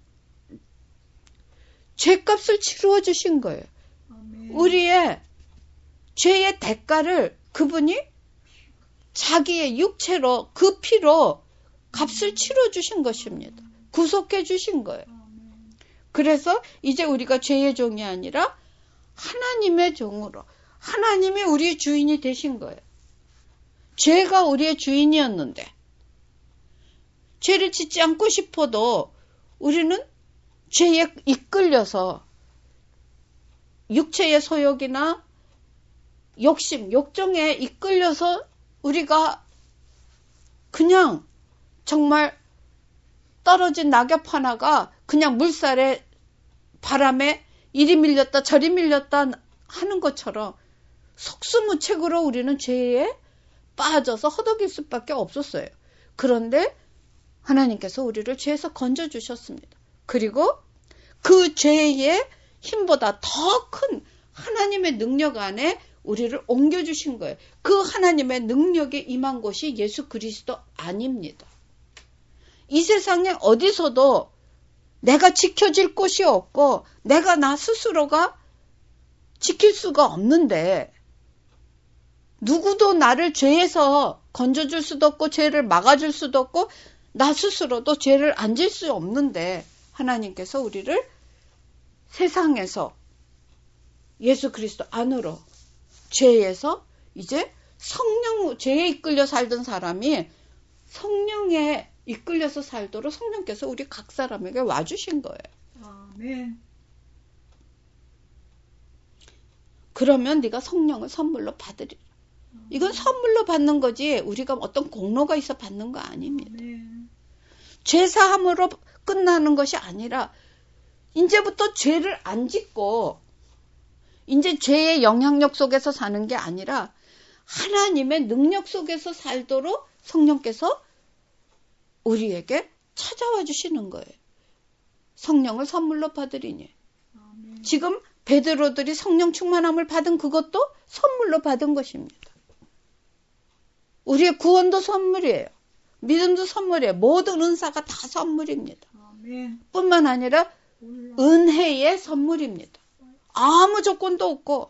죄값을 치루어 주신 거예요. 아멘. 우리의 죄의 대가를 그분이 자기의 육체로 그 피로 값을 치러 주신 것입니다. 구속해 주신 거예요. 그래서 이제 우리가 죄의 종이 아니라 하나님의 종으로 하나님이 우리의 주인이 되신 거예요. 죄가 우리의 주인이었는데 죄를 짓지 않고 싶어도 우리는 죄에 이끌려서 육체의 소욕이나 욕심, 욕정에 이끌려서 우리가 그냥 정말 떨어진 낙엽 하나가 그냥 물살에 바람에 이리 밀렸다 저리 밀렸다 하는 것처럼 속수무책으로 우리는 죄에 빠져서 허덕일 수밖에 없었어요. 그런데 하나님께서 우리를 죄에서 건져주셨습니다. 그리고 그 죄의 힘보다 더 큰 하나님의 능력 안에 우리를 옮겨주신 거예요. 그 하나님의 능력에 임한 곳이 예수 그리스도 아닙니다. 이 세상에 어디서도 내가 지켜질 곳이 없고 내가 나 스스로가 지킬 수가 없는데 누구도 나를 죄에서 건져줄 수도 없고 죄를 막아줄 수도 없고 나 스스로도 죄를 안 질 수 없는데 하나님께서 우리를 세상에서 예수 그리스도 안으로 죄에서 이제 죄에 이끌려 살던 사람이 성령에 이끌려서 살도록 성령께서 우리 각 사람에게 와주신 거예요. 아멘. 그러면 네가 성령을 선물로 받으리라. 이건 선물로 받는 거지 우리가 어떤 공로가 있어 받는 거 아닙니다. 아멘. 죄사함으로 끝나는 것이 아니라 이제부터 죄를 안 짓고 이제 죄의 영향력 속에서 사는 게 아니라 하나님의 능력 속에서 살도록 성령께서 우리에게 찾아와 주시는 거예요. 성령을 선물로 받으리니. 아멘. 지금 베드로들이 성령 충만함을 받은 그것도 선물로 받은 것입니다. 우리의 구원도 선물이에요. 믿음도 선물이에요. 모든 은사가 다 선물입니다. 아멘. 뿐만 아니라 은혜의 선물입니다. 아무 조건도 없고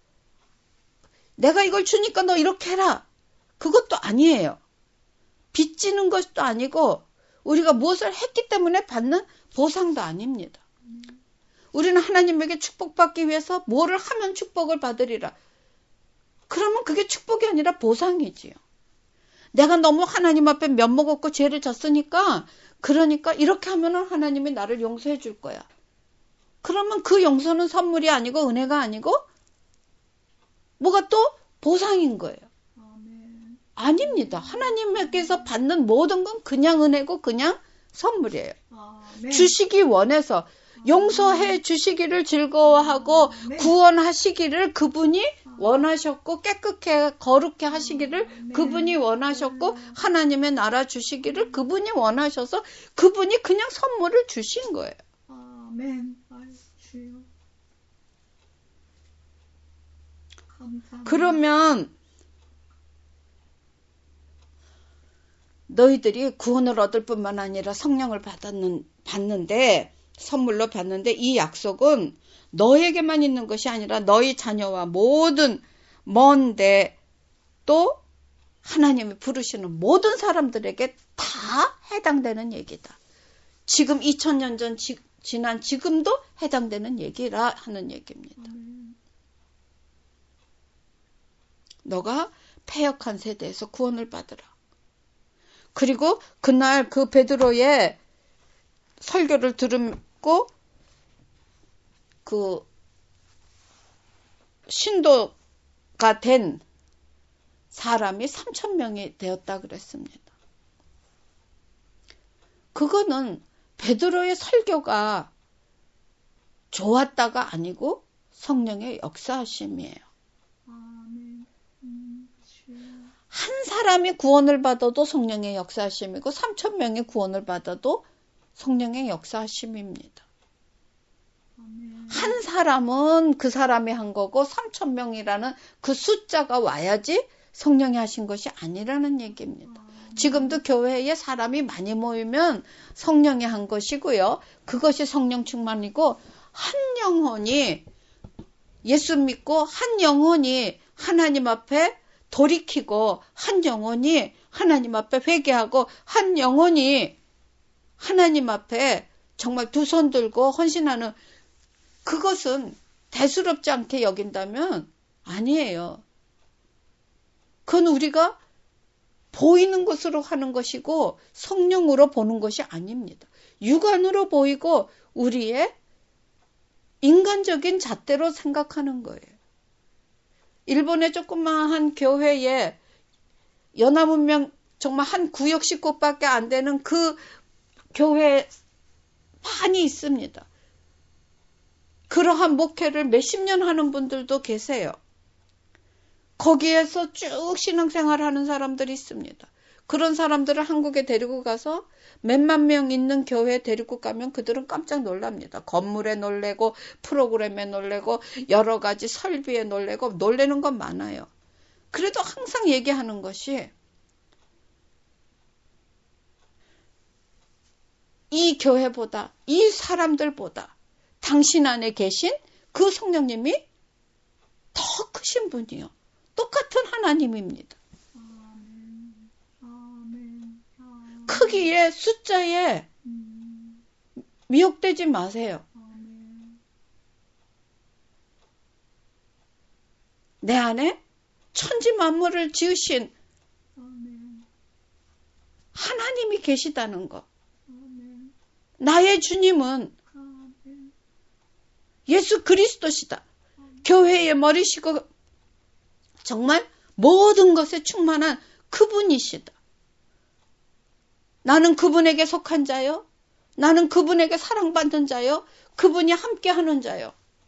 내가 이걸 주니까 너 이렇게 해라. 그것도 아니에요. 빚지는 것도 아니고 우리가 무엇을 했기 때문에 받는 보상도 아닙니다. 우리는 하나님에게 축복받기 위해서 뭐를 하면 축복을 받으리라. 그러면 그게 축복이 아니라 보상이지요. 내가 너무 하나님 앞에 면목 없고 죄를 졌으니까 그러니까 이렇게 하면은 하나님이 나를 용서해 줄 거야. 그러면 그 용서는 선물이 아니고 은혜가 아니고 뭐가 또 보상인 거예요. 아멘. 아닙니다. 하나님께서 받는 모든 건 그냥 은혜고 그냥 선물이에요. 아멘. 주시기 원해서 용서해 주시기를 즐거워하고 아멘. 구원하시기를 그분이 원하셨고 깨끗해 거룩해 하시기를 그분이 원하셨고 하나님의 나라 주시기를 그분이 원하셔서 그분이 그냥 선물을 주신 거예요. 아멘. 아유, 주여. 감사합니다. 그러면 너희들이 구원을 얻을 뿐만 아니라 성령을 받는데 선물로 받는데 이 약속은 너에게만 있는 것이 아니라 너희 자녀와 모든 먼데 또 하나님이 부르시는 모든 사람들에게 다 해당되는 얘기다. 지금 2000년 전 지난 지금도 해당되는 얘기라 하는 얘기입니다. 너가 패역한 세대에서 구원을 받으라. 그리고 그날 그 베드로의 설교를 들고 그 신도가 된 사람이 3,000명이 되었다 그랬습니다. 그거는 베드로의 설교가 좋았다가 아니고 성령의 역사하심이에요. 아멘. 주여. 한 사람이 구원을 받아도 성령의 역사하심이고 3,000명이 구원을 받아도 성령의 역사하심입니다. 아멘. 한 사람은 그 사람이 한 거고 3,000명이라는 그 숫자가 와야지 성령이 하신 것이 아니라는 얘기입니다. 지금도 교회에 사람이 많이 모이면 성령이 한 것이고요. 그것이 성령 충만이고 한 영혼이 예수 믿고 한 영혼이 하나님 앞에 돌이키고 한 영혼이 하나님 앞에 회개하고 한 영혼이 하나님 앞에 정말 두 손 들고 헌신하는 그것은 대수롭지 않게 여긴다면 아니에요. 그건 우리가 보이는 것으로 하는 것이고 성령으로 보는 것이 아닙니다. 육안으로 보이고 우리의 인간적인 잣대로 생각하는 거예요. 일본의 조그마한 교회에 연합문명 정말 한 구역씩 곳밖에 안 되는 그 교회 많이 있습니다. 그러한 목회를 몇십 년 하는 분들도 계세요. 거기에서 쭉 신앙생활 하는 사람들이 있습니다. 그런 사람들을 한국에 데리고 가서 몇만 명 있는 교회에 데리고 가면 그들은 깜짝 놀랍니다. 건물에 놀래고 프로그램에 놀래고 여러 가지 설비에 놀래고 놀래는 건 많아요. 그래도 항상 얘기하는 것이 이 교회보다 이 사람들보다 당신 안에 계신 그 성령님이 더 크신 분이요. 똑같은 하나님입니다. 아멘. 아멘. 아멘. 크기에 숫자에 미혹되지 마세요. 아멘. 내 안에 천지 만물을 지으신 아멘. 하나님이 계시다는 것. 아멘. 나의 주님은 아멘. 예수 그리스도시다. 교회의 머리시고 정말 모든 것에 충만한 그분이시다. 나는 그분에게 속한 자요. 나는 그분에게 사랑받는 자요. 그분이 함께하는 자요.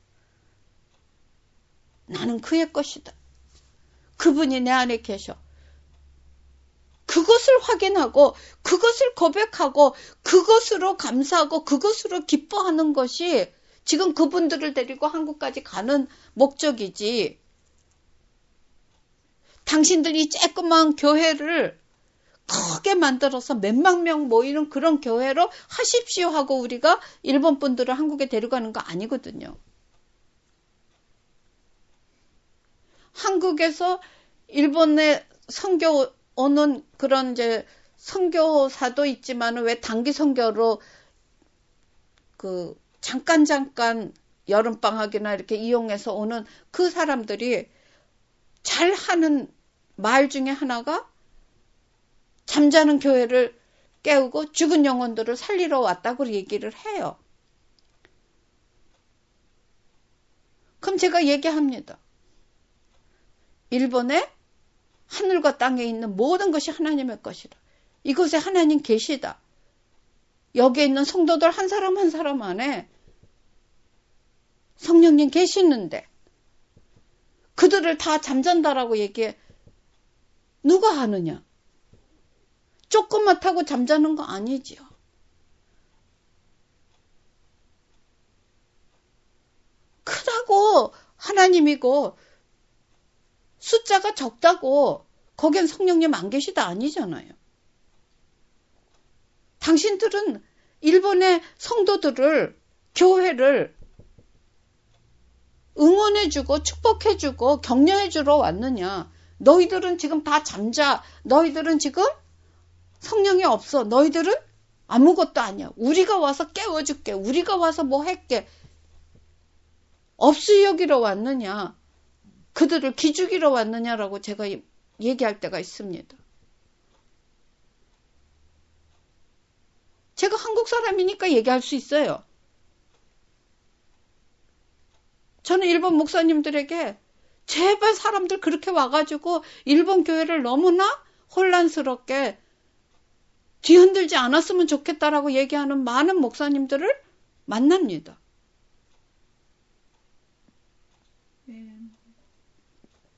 나는 그의 것이다. 그분이 내 안에 계셔. 그것을 확인하고 그것을 고백하고 그것으로 감사하고 그것으로 기뻐하는 것이 지금 그분들을 데리고 한국까지 가는 목적이지. 당신들이 조그만 교회를 크게 만들어서 몇만 명 모이는 그런 교회로 하십시오 하고 우리가 일본 분들을 한국에 데려가는 거 아니거든요. 한국에서 일본에 선교 오는 그런 이제 선교사도 있지만 왜 단기 선교로 그 잠깐 여름방학이나 이렇게 이용해서 오는 그 사람들이 잘하는 말 중에 하나가 잠자는 교회를 깨우고 죽은 영혼들을 살리러 왔다고 얘기를 해요. 그럼 제가 얘기합니다. 일본의 하늘과 땅에 있는 모든 것이 하나님의 것이다. 이곳에 하나님 계시다. 여기에 있는 성도들 한 사람 한 사람 안에 성령님 계시는데 그들을 다 잠잔다라고 얘기해. 누가 하느냐? 조금만 타고 잠자는 거 아니지요. 크다고 하나님이고 숫자가 적다고 거긴 성령님 안 계시다 아니잖아요. 당신들은 일본의 성도들을 교회를 응원해주고 축복해주고 격려해주러 왔느냐. 너희들은 지금 다 잠자. 너희들은 지금 성령이 없어. 너희들은 아무것도 아니야. 우리가 와서 깨워줄게. 우리가 와서 뭐 할게. 없이 여기러 왔느냐. 그들을 기죽이러 왔느냐라고 제가 얘기할 때가 있습니다. 제가 한국 사람이니까 얘기할 수 있어요. 저는 일본 목사님들에게 제발 사람들 그렇게 와가지고 일본 교회를 너무나 혼란스럽게 뒤흔들지 않았으면 좋겠다라고 얘기하는 많은 목사님들을 만납니다.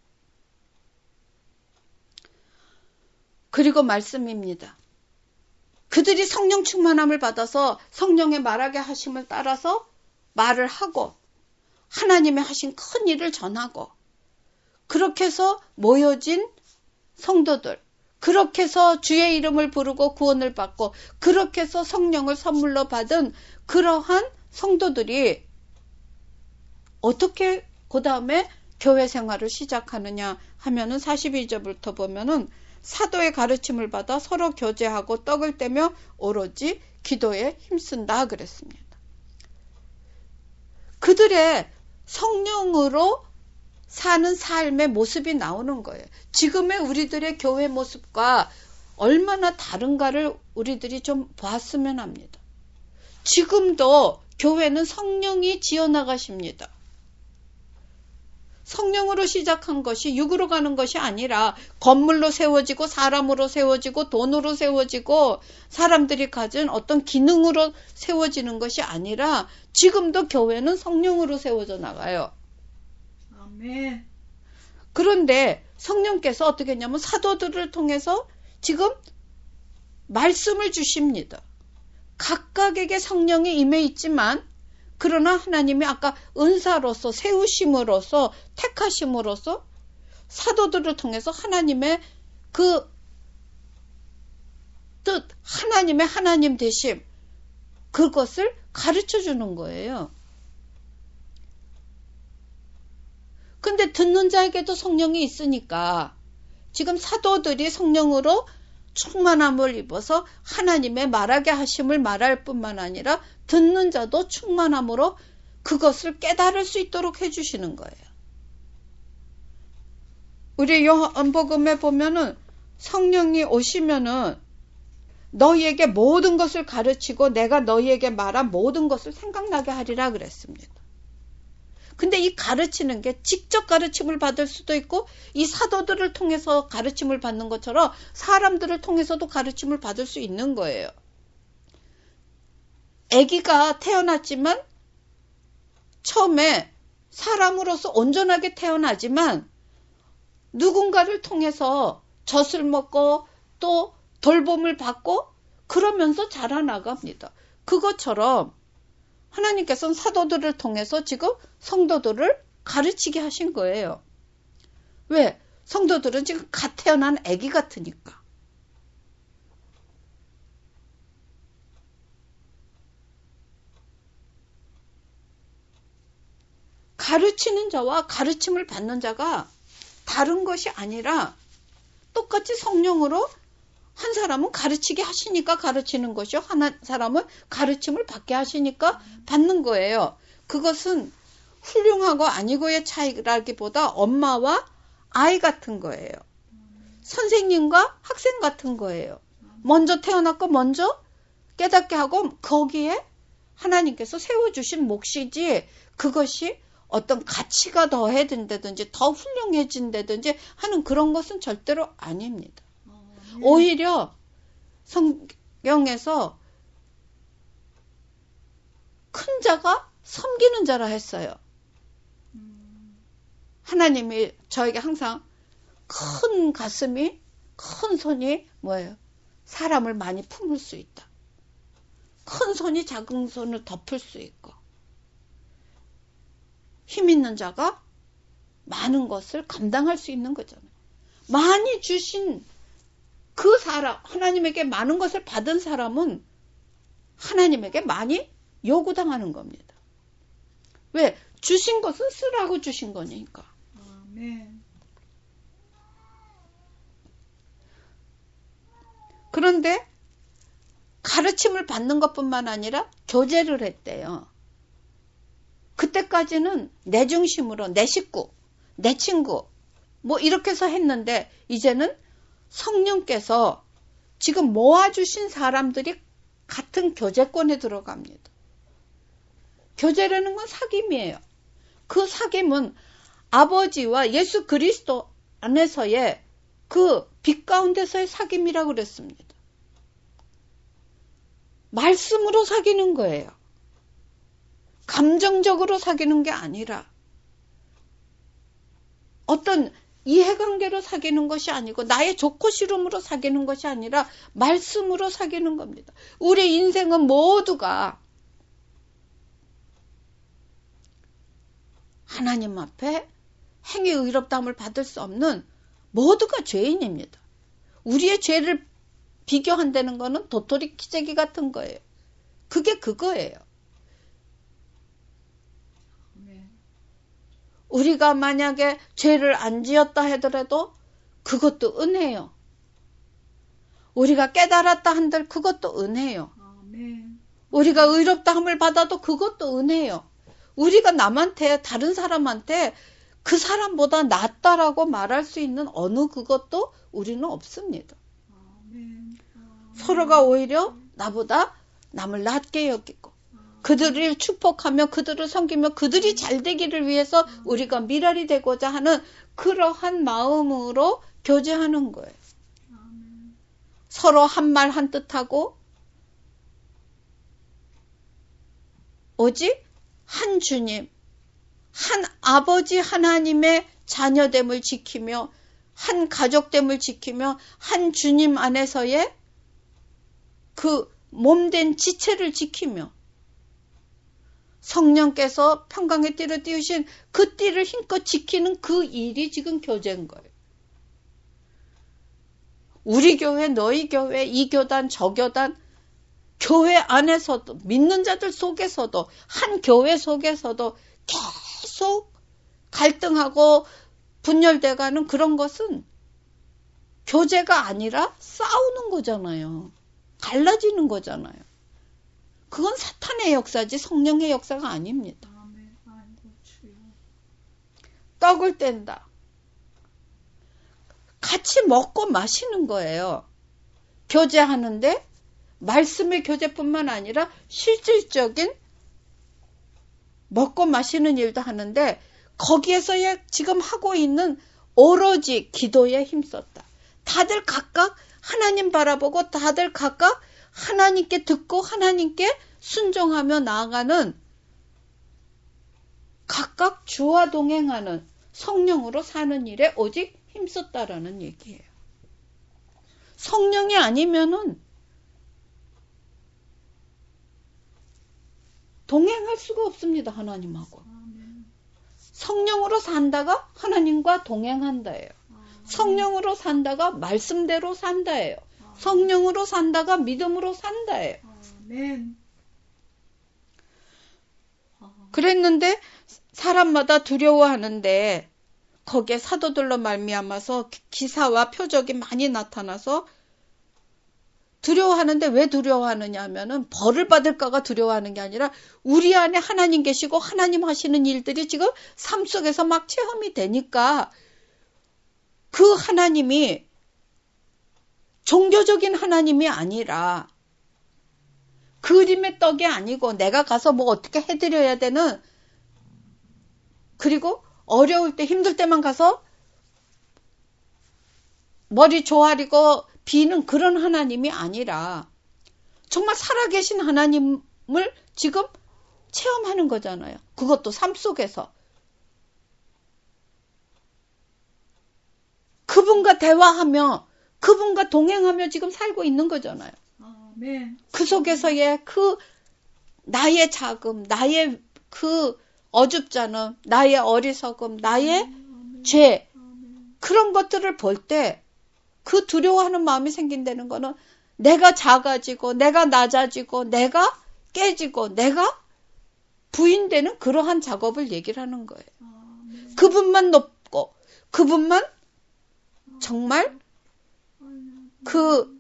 그리고 말씀입니다. 그들이 성령 충만함을 받아서 성령의 말하게 하심을 따라서 말을 하고 하나님의 하신 큰 일을 전하고 그렇게 해서 모여진 성도들, 그렇게 해서 주의 이름을 부르고 구원을 받고 그렇게 해서 성령을 선물로 받은 그러한 성도들이 어떻게 그 다음에 교회 생활을 시작하느냐 하면은 42절부터 보면은 사도의 가르침을 받아 서로 교제하고 떡을 떼며 오로지 기도에 힘쓴다 그랬습니다. 그들의 성령으로 사는 삶의 모습이 나오는 거예요. 지금의 우리들의 교회 모습과 얼마나 다른가를 우리들이 좀 봤으면 합니다. 지금도 교회는 성령이 지어나가십니다. 성령으로 시작한 것이 육으로 가는 것이 아니라 건물로 세워지고 사람으로 세워지고 돈으로 세워지고 사람들이 가진 어떤 기능으로 세워지는 것이 아니라 지금도 교회는 성령으로 세워져 나가요. 아멘. 그런데 성령께서 어떻게 했냐면 사도들을 통해서 지금 말씀을 주십니다. 각각에게 성령이 임해 있지만 그러나 하나님이 아까 은사로서 세우심으로써 택하심으로써 사도들을 통해서 하나님의 그 뜻, 하나님의 하나님 되심 그것을 가르쳐 주는 거예요. 근데 듣는 자에게도 성령이 있으니까 지금 사도들이 성령으로 충만함을 입어서 하나님의 말하게 하심을 말할 뿐만 아니라 듣는 자도 충만함으로 그것을 깨달을 수 있도록 해주시는 거예요. 우리 요한복음에 보면은 성령이 오시면은 너희에게 모든 것을 가르치고 내가 너희에게 말한 모든 것을 생각나게 하리라 그랬습니다. 근데 이 가르치는 게 직접 가르침을 받을 수도 있고 이 사도들을 통해서 가르침을 받는 것처럼 사람들을 통해서도 가르침을 받을 수 있는 거예요. 아기가 태어났지만 처음에 사람으로서 온전하게 태어나지만 누군가를 통해서 젖을 먹고 또 돌봄을 받고 그러면서 자라나갑니다. 그것처럼 하나님께서는 사도들을 통해서 지금 성도들을 가르치게 하신 거예요. 왜? 성도들은 지금 갓 태어난 아기 같으니까. 가르치는 자와 가르침을 받는 자가 다른 것이 아니라 똑같이 성령으로 한 사람은 가르치게 하시니까 가르치는 것이요. 한 사람은 가르침을 받게 하시니까 받는 거예요. 그것은 훌륭하고 아니고의 차이라기보다 엄마와 아이 같은 거예요. 선생님과 학생 같은 거예요. 먼저 태어났고 먼저 깨닫게 하고 거기에 하나님께서 세워주신 몫이지 그것이 어떤 가치가 더해진다든지 더 훌륭해진다든지 하는 그런 것은 절대로 아닙니다. 오히려 성경에서 큰 자가 섬기는 자라 했어요. 하나님이 저에게 항상 큰 가슴이 큰 손이 뭐예요? 사람을 많이 품을 수 있다. 큰 손이 작은 손을 덮을 수 있고 힘 있는 자가 많은 것을 감당할 수 있는 거잖아요. 많이 주신 그 사람, 하나님에게 많은 것을 받은 사람은 하나님에게 많이 요구당하는 겁니다. 왜? 주신 것은 쓰라고 주신 거니까. 아멘. 그런데 가르침을 받는 것뿐만 아니라 교제를 했대요. 그때까지는 내 중심으로 내 식구, 내 친구 뭐 이렇게 해서 했는데 이제는 성령께서 지금 모아주신 사람들이 같은 교제권에 들어갑니다. 교제라는 건 사귐이에요. 그 사귐은 아버지와 예수 그리스도 안에서의 그 빛 가운데서의 사귐이라고 그랬습니다. 말씀으로 사귀는 거예요. 감정적으로 사귀는 게 아니라 어떤 이해관계로 사귀는 것이 아니고 나의 좋고 싫음으로 사귀는 것이 아니라 말씀으로 사귀는 겁니다. 우리 인생은 모두가 하나님 앞에 행위 의롭다함을 받을 수 없는 모두가 죄인입니다. 우리의 죄를 비교한다는 거는 도토리 키재기 같은 거예요. 그게 그거예요. 우리가 만약에 죄를 안 지었다 하더라도 그것도 은혜요. 우리가 깨달았다 한들 그것도 은혜요. 우리가 의롭다함을 받아도 그것도 은혜요. 우리가 남한테 다른 사람한테 그 사람보다 낫다라고 말할 수 있는 어느 그것도 우리는 없습니다. 서로가 오히려 나보다 남을 낮게 여기고 그들을 축복하며 그들을 섬기며 그들이 잘 되기를 위해서 우리가 미랄이 되고자 하는 그러한 마음으로 교제하는 거예요. 서로 한 말 한 뜻하고 오직 한 주님, 한 아버지 하나님의 자녀됨을 지키며 한 가족됨을 지키며 한 주님 안에서의 그 몸된 지체를 지키며 성령께서 평강의 띠를 띄우신 그 띠를 힘껏 지키는 그 일이 지금 교제인 거예요. 우리 교회, 너희 교회, 이 교단, 저 교단, 교회 안에서도 믿는 자들 속에서도 한 교회 속에서도 계속 갈등하고 분열돼가는 그런 것은 교제가 아니라 싸우는 거잖아요. 갈라지는 거잖아요. 그건 사탄의 역사지 성령의 역사가 아닙니다. 떡을 뗀다. 같이 먹고 마시는 거예요. 교제하는데 말씀의 교제뿐만 아니라 실질적인 먹고 마시는 일도 하는데 거기에서의 지금 하고 있는 오로지 기도에 힘썼다. 다들 각각 하나님 바라보고 다들 각각 하나님께 듣고 하나님께 순종하며 나아가는 각각 주와 동행하는 성령으로 사는 일에 오직 힘썼다라는 얘기예요. 성령이 아니면은 동행할 수가 없습니다. 하나님하고. 성령으로 산다가 하나님과 동행한다예요. 성령으로 산다가 말씀대로 산다예요. 성령으로 산다가 믿음으로 산다예요. 그랬는데 사람마다 두려워하는데 거기에 사도들로 말미암아서 기사와 표적이 많이 나타나서 두려워하는데 왜 두려워하느냐 하면은 벌을 받을까가 두려워하는 게 아니라 우리 안에 하나님 계시고 하나님 하시는 일들이 지금 삶 속에서 막 체험이 되니까 그 하나님이 종교적인 하나님이 아니라 그림의 떡이 아니고 내가 가서 뭐 어떻게 해드려야 되는 그리고 어려울 때 힘들 때만 가서 머리 조아리고 비는 그런 하나님이 아니라 정말 살아계신 하나님을 지금 체험하는 거잖아요. 그것도 삶 속에서. 그분과 대화하며 그분과 동행하며 지금 살고 있는 거잖아요. 그 속에서의 그 나의 자금, 나의 그 어줍잖음, 나의 어리석음, 나의 죄 그런 것들을 볼 때 그 두려워하는 마음이 생긴다는 거는 내가 작아지고 내가 낮아지고 내가 깨지고 내가 부인되는 그러한 작업을 얘기를 하는 거예요. 그분만 높고 그분만 정말 그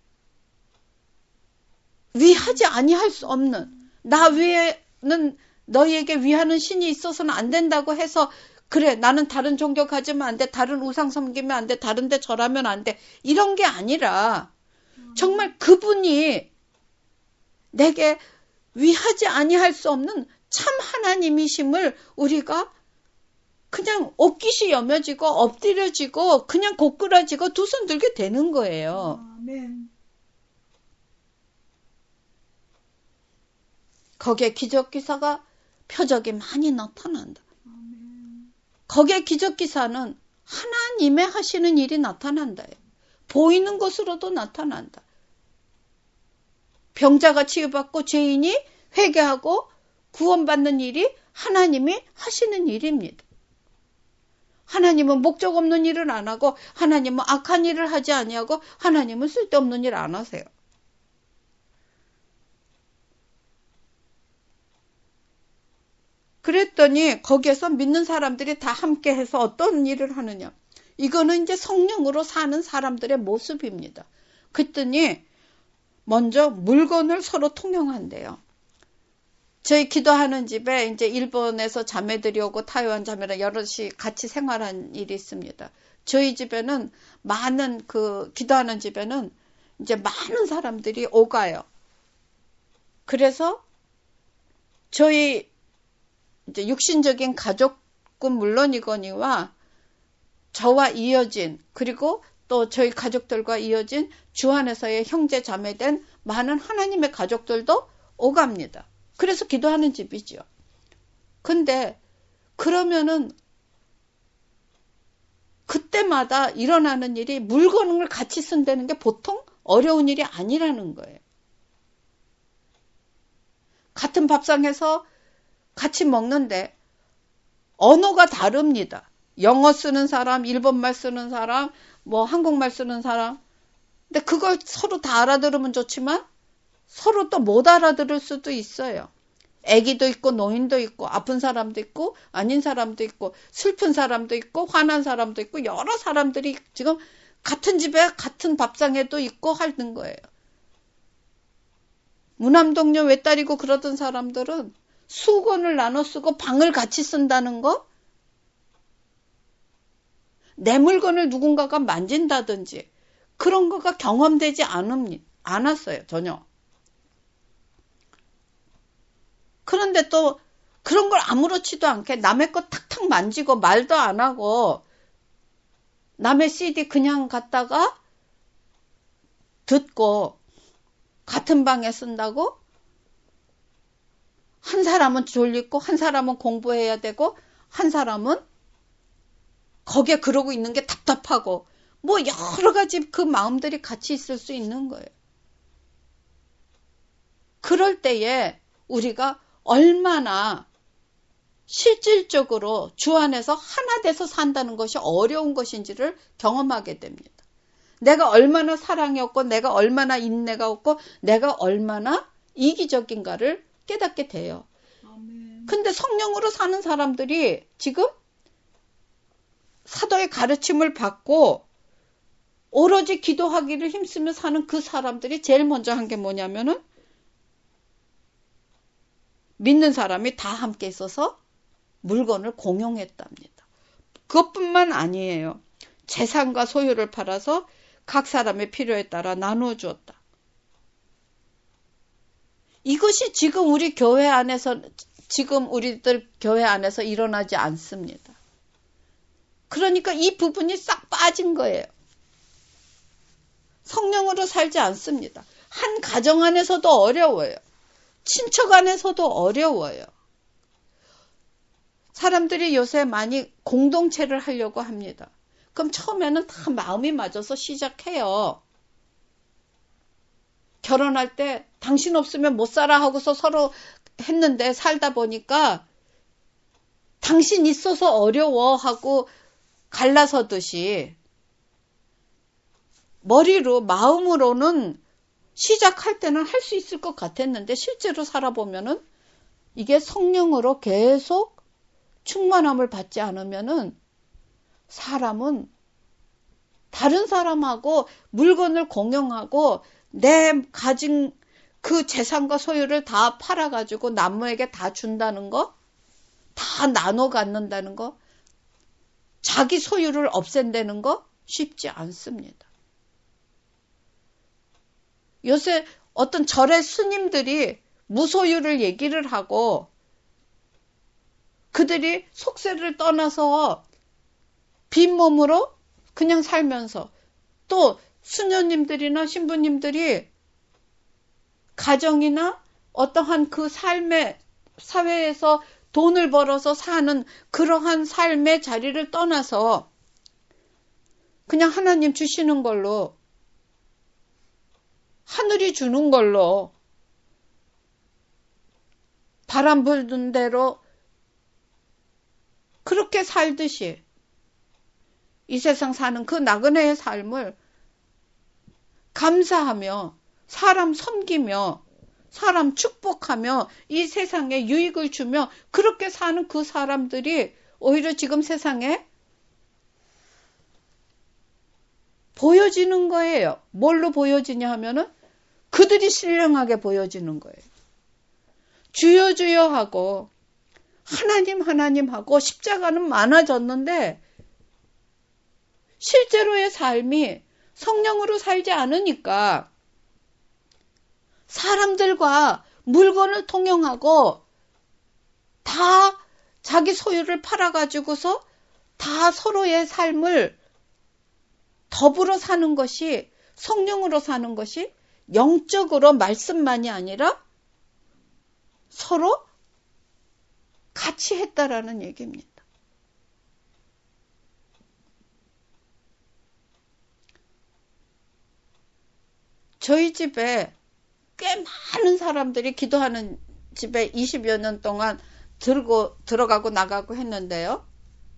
위하지 아니할 수 없는 나 위에는 너희에게 위하는 신이 있어서는 안 된다고 해서 그래 나는 다른 종교 가지면 안 돼 다른 우상 섬기면 안 돼 다른 데 절하면 안 돼 이런 게 아니라 정말 그분이 내게 위하지 아니할 수 없는 참 하나님이심을 우리가 그냥 옷깃이 여며지고 엎드려지고 그냥 고꾸라지고 두 손 들게 되는 거예요. 아멘. 거기에 기적기사가 표적이 많이 나타난다. 아멘. 거기에 기적기사는 하나님의 하시는 일이 나타난다. 보이는 것으로도 나타난다. 병자가 치유받고 죄인이 회개하고 구원받는 일이 하나님이 하시는 일입니다. 하나님은 목적 없는 일을 안 하고 하나님은 악한 일을 하지 아니하고 하나님은 쓸데없는 일 안 하세요. 그랬더니 거기에서 믿는 사람들이 다 함께 해서 어떤 일을 하느냐. 이거는 이제 성령으로 사는 사람들의 모습입니다. 그랬더니 먼저 물건을 서로 통용한대요. 저희 기도하는 집에 이제 일본에서 자매들이 오고 타이완 자매랑 여럿이 같이 생활한 일이 있습니다. 저희 집에는 많은 기도하는 집에는 이제 많은 사람들이 오가요. 그래서 저희 이제 육신적인 가족은 물론이거니와 저와 이어진 그리고 또 저희 가족들과 이어진 주 안에서의 형제 자매된 많은 하나님의 가족들도 오갑니다. 그래서 기도하는 집이죠. 근데 그러면은 그때마다 일어나는 일이 물건을 같이 쓴다는 게 보통 어려운 일이 아니라는 거예요. 같은 밥상에서 같이 먹는데 언어가 다릅니다. 영어 쓰는 사람, 일본말 쓰는 사람, 한국말 쓰는 사람. 근데 그걸 서로 다 알아들으면 좋지만 서로 또 못 알아들을 수도 있어요. 아기도 있고 노인도 있고 아픈 사람도 있고 아닌 사람도 있고 슬픈 사람도 있고 화난 사람도 있고 여러 사람들이 지금 같은 집에 같은 밥상에도 있고 하는 거예요. 무남동녀 외딸이고 그러던 사람들은 수건을 나눠 쓰고 방을 같이 쓴다는 거, 내 물건을 누군가가 만진다든지 그런 거가 경험되지 않았어요. 전혀. 그런데 또 그런 걸 아무렇지도 않게 남의 거 탁탁 만지고 말도 안 하고 남의 CD 그냥 갖다가 듣고 같은 방에 쓴다고? 한 사람은 졸리고 한 사람은 공부해야 되고 한 사람은 거기에 그러고 있는 게 답답하고 여러 가지 그 마음들이 같이 있을 수 있는 거예요. 그럴 때에 우리가 얼마나 실질적으로 주 안에서 하나 돼서 산다는 것이 어려운 것인지를 경험하게 됩니다. 내가 얼마나 사랑이 없고 내가 얼마나 인내가 없고 내가 얼마나 이기적인가를 깨닫게 돼요. 근데 성령으로 사는 사람들이 지금 사도의 가르침을 받고 오로지 기도하기를 힘쓰며 사는 그 사람들이 제일 먼저 한 게 뭐냐면은 믿는 사람이 다 함께 있어서 물건을 공용했답니다. 그것뿐만 아니에요. 재산과 소유를 팔아서 각 사람의 필요에 따라 나누어 주었다. 이것이 지금 우리들 교회 안에서 일어나지 않습니다. 그러니까 이 부분이 싹 빠진 거예요. 성령으로 살지 않습니다. 한 가정 안에서도 어려워요. 친척 안에서도 어려워요. 사람들이 요새 많이 공동체를 하려고 합니다. 그럼 처음에는 다 마음이 맞아서 시작해요. 결혼할 때 당신 없으면 못 살아 하고서 서로 했는데 살다 보니까 당신 있어서 어려워 하고 갈라서듯이 머리로 마음으로는 시작할 때는 할 수 있을 것 같았는데 실제로 살아보면은 이게 성령으로 계속 충만함을 받지 않으면은 사람은 다른 사람하고 물건을 공용하고 내 가진 그 재산과 소유를 다 팔아가지고 남에게 다 준다는 거, 다 나눠 갖는다는 거, 자기 소유를 없앤다는 거 쉽지 않습니다. 요새 어떤 절의 스님들이 무소유를 얘기를 하고 그들이 속세를 떠나서 빈몸으로 그냥 살면서 또 수녀님들이나 신부님들이 가정이나 어떠한 그 삶의 사회에서 돈을 벌어서 사는 그러한 삶의 자리를 떠나서 그냥 하나님 주시는 걸로, 하늘이 주는 걸로, 바람 불는 대로 그렇게 살듯이 이 세상 사는 그 나그네의 삶을 감사하며 사람 섬기며 사람 축복하며 이 세상에 유익을 주며 그렇게 사는 그 사람들이 오히려 지금 세상에 보여지는 거예요. 뭘로 보여지냐 하면은 그들이 신령하게 보여지는 거예요. 주여 주여 하고 하나님 하나님 하고 십자가는 많아졌는데 실제로의 삶이 성령으로 살지 않으니까 사람들과 물건을 통용하고 다 자기 소유를 팔아가지고서 다 서로의 삶을 더불어 사는 것이, 성령으로 사는 것이 영적으로 말씀만이 아니라 서로 같이 했다라는 얘기입니다. 저희 집에 꽤 많은 사람들이 기도하는 집에 20여 년 동안 들어가고 나가고 했는데요.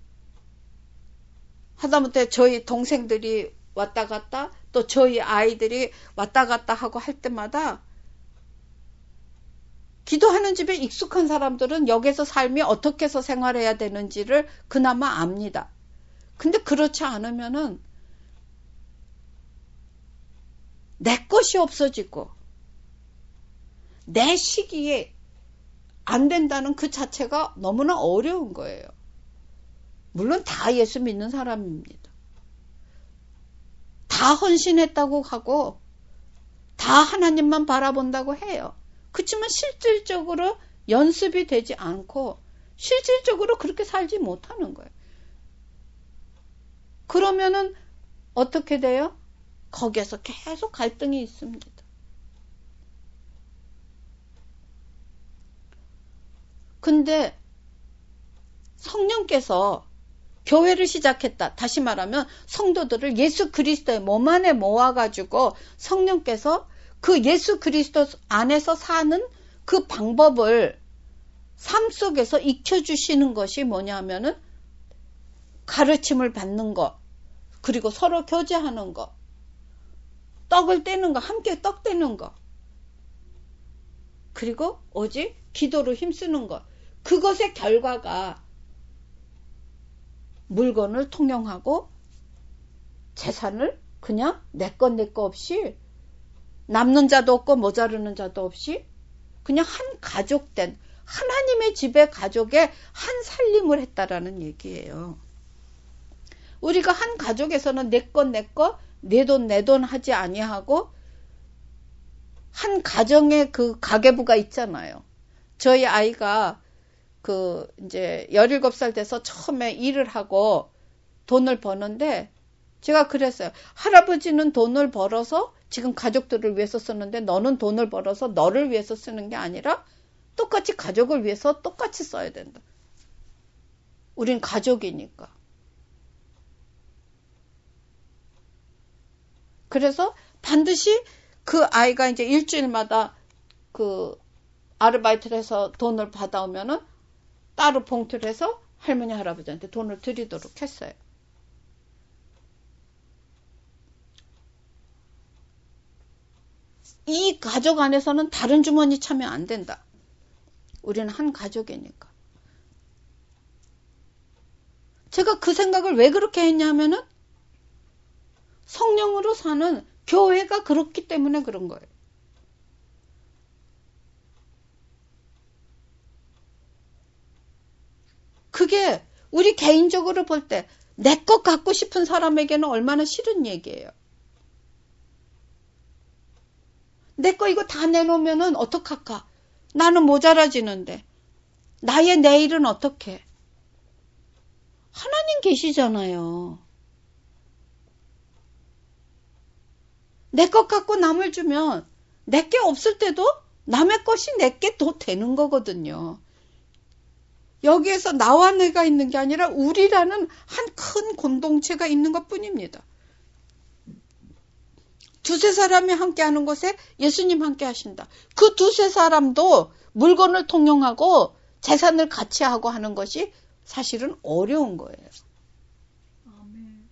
하다못해 저희 동생들이 왔다 갔다 또 저희 아이들이 왔다 갔다 하고 할 때마다 기도하는 집에 익숙한 사람들은 여기서 삶이 어떻게 해서 생활해야 되는지를 그나마 압니다. 근데 그렇지 않으면은 내 것이 없어지고 내 시기에 안 된다는 그 자체가 너무나 어려운 거예요. 물론 다 예수 믿는 사람입니다. 다 헌신했다고 하고 다 하나님만 바라본다고 해요. 그렇지만 실질적으로 연습이 되지 않고 실질적으로 그렇게 살지 못하는 거예요. 그러면은 어떻게 돼요? 거기에서 계속 갈등이 있습니다. 근데 성령께서 교회를 시작했다. 다시 말하면 성도들을 예수 그리스도의 몸 안에 모아가지고 성령께서 그 예수 그리스도 안에서 사는 그 방법을 삶 속에서 익혀주시는 것이 뭐냐면은 가르침을 받는 것, 그리고 서로 교제하는 것, 떡을 떼는 거, 함께 떡 떼는 거, 그리고 오직 기도로 힘쓰는 것. 그것의 결과가 물건을 통용하고 재산을 그냥 내 것 없이 남는 자도 없고 모자르는 자도 없이 그냥 한 가족된 하나님의 집의 가족의 한 살림을 했다라는 얘기예요. 우리가 한 가족에서는 내 것 내 돈 하지 아니하고 한 가정의 그 가계부가 있잖아요. 저희 아이가 이제 17살 돼서 처음에 일을 하고 돈을 버는데 제가 그랬어요. 할아버지는 돈을 벌어서 지금 가족들을 위해서 쓰는데 너는 돈을 벌어서 너를 위해서 쓰는 게 아니라 똑같이 가족을 위해서 똑같이 써야 된다. 우린 가족이니까. 그래서 반드시 그 아이가 이제 일주일마다 그 아르바이트를 해서 돈을 받아오면은 따로 봉투를 해서 할머니 할아버지한테 돈을 드리도록 했어요. 이 가족 안에서는 다른 주머니 차면 안 된다. 우리는 한 가족이니까. 제가 그 생각을 왜 그렇게 했냐면은 성령으로 사는 교회가 그렇기 때문에 그런 거예요. 그게 우리 개인적으로 볼 때 내 것 갖고 싶은 사람에게는 얼마나 싫은 얘기예요. 내 거 이거 다 내놓으면은 어떡할까? 나는 모자라지는데. 나의 내일은 어떻게? 하나님 계시잖아요. 내 것 갖고 남을 주면 내게 없을 때도 남의 것이 내게 더 되는 거거든요. 여기에서 나와 내가 있는 게 아니라 우리라는 한 큰 공동체가 있는 것 뿐입니다. 두세 사람이 함께 하는 곳에 예수님 함께 하신다. 그 두세 사람도 물건을 통용하고 재산을 같이 하고 하는 것이 사실은 어려운 거예요. 아멘.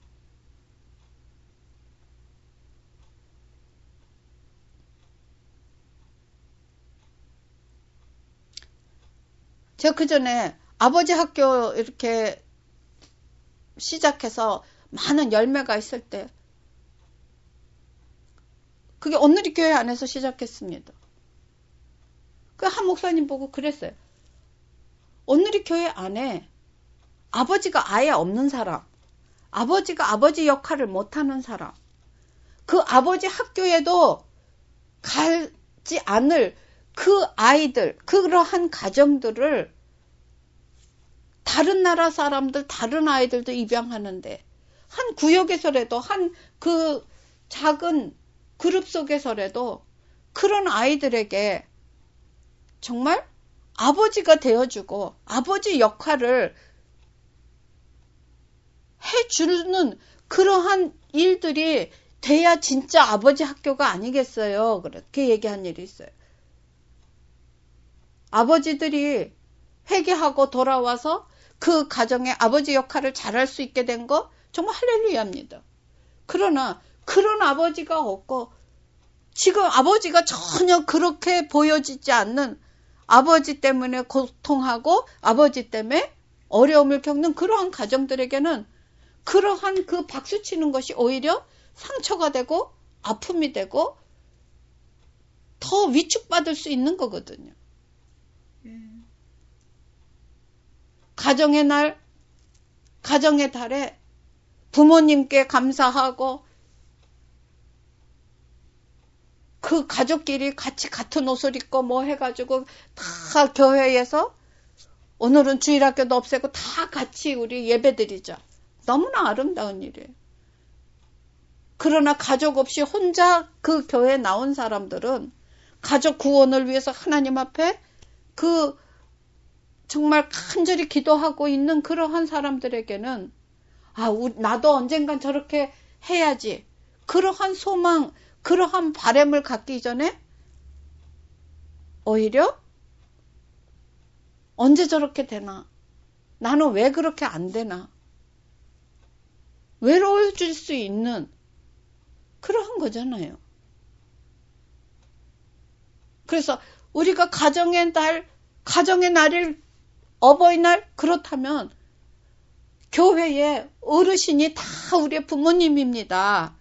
제가 그 전에 아버지 학교 이렇게 시작해서 많은 열매가 있을 때 그게 온누리 교회 안에서 시작했습니다. 그 한 목사님 보고 그랬어요. 온누리 교회 안에 아버지가 아예 없는 사람, 아버지가 아버지 역할을 못하는 사람, 그 아버지 학교에도 가지 않을 그 아이들, 그러한 가정들을 다른 나라 사람들, 다른 아이들도 입양하는데 한 구역에서라도 한 그 작은 그룹 속에서라도 그런 아이들에게 정말 아버지가 되어주고 아버지 역할을 해주는 그러한 일들이 돼야 진짜 아버지 학교가 아니겠어요. 그렇게 얘기한 일이 있어요. 아버지들이 회개하고 돌아와서 그 가정의 아버지 역할을 잘할 수 있게 된 거 정말 할렐루야입니다. 그러나 그런 아버지가 없고 지금 아버지가 전혀 그렇게 보여지지 않는 아버지 때문에 고통하고 아버지 때문에 어려움을 겪는 그러한 가정들에게는 그러한 그 박수치는 것이 오히려 상처가 되고 아픔이 되고 더 위축받을 수 있는 거거든요. 가정의 날, 가정의 달에 부모님께 감사하고 그 가족끼리 같이 같은 옷을 입고 뭐 해가지고 다 교회에서 오늘은 주일학교도 없애고 다 같이 우리 예배드리자. 너무나 아름다운 일이에요. 그러나 가족 없이 혼자 그 교회에 나온 사람들은 가족 구원을 위해서 하나님 앞에 그 정말 간절히 기도하고 있는 그러한 사람들에게는 나도 언젠간 저렇게 해야지. 그러한 소망, 그러한 바람을 갖기 전에 오히려 언제 저렇게 되나? 나는 왜 그렇게 안 되나? 외로워질 수 있는 그러한 거잖아요. 그래서 우리가 가정의 날일 어버이날 그렇다면 교회의 어르신이 다 우리의 부모님입니다.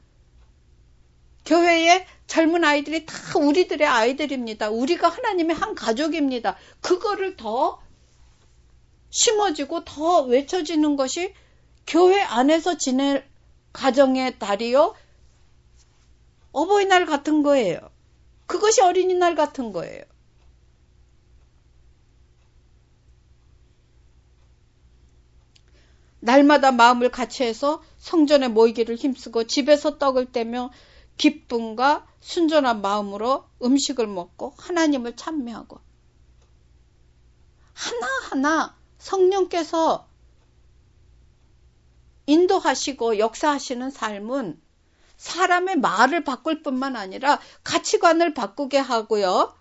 교회의 젊은 아이들이 다 우리들의 아이들입니다. 우리가 하나님의 한 가족입니다. 그거를 더 심어지고 더 외쳐지는 것이 교회 안에서 지낼 가정의 달이요. 어버이날 같은 거예요. 그것이 어린이날 같은 거예요. 날마다 마음을 같이 해서 성전에 모이기를 힘쓰고 집에서 떡을 떼며 기쁨과 순전한 마음으로 음식을 먹고 하나님을 찬미하고 하나하나 성령께서 인도하시고 역사하시는 삶은 사람의 말을 바꿀 뿐만 아니라 가치관을 바꾸게 하고요.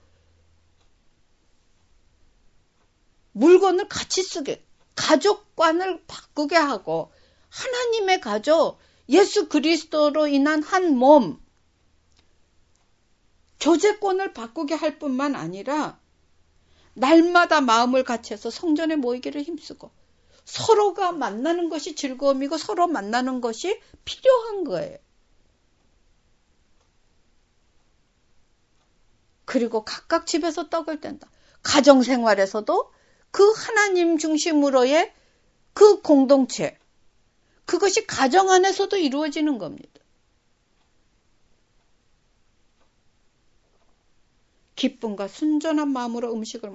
물건을 같이 쓰게, 가족관을 바꾸게 하고 하나님의 가족, 예수 그리스도로 인한 한 몸, 교제권을 바꾸게 할 뿐만 아니라 날마다 마음을 같이 해서 성전에 모이기를 힘쓰고 서로가 만나는 것이 즐거움이고 서로 만나는 것이 필요한 거예요. 그리고 각각 집에서 떡을 뗀다. 가정생활에서도 그 하나님 중심으로의 그 공동체, 그것이 가정 안에서도 이루어지는 겁니다. 기쁨과 순전한 마음으로 음식을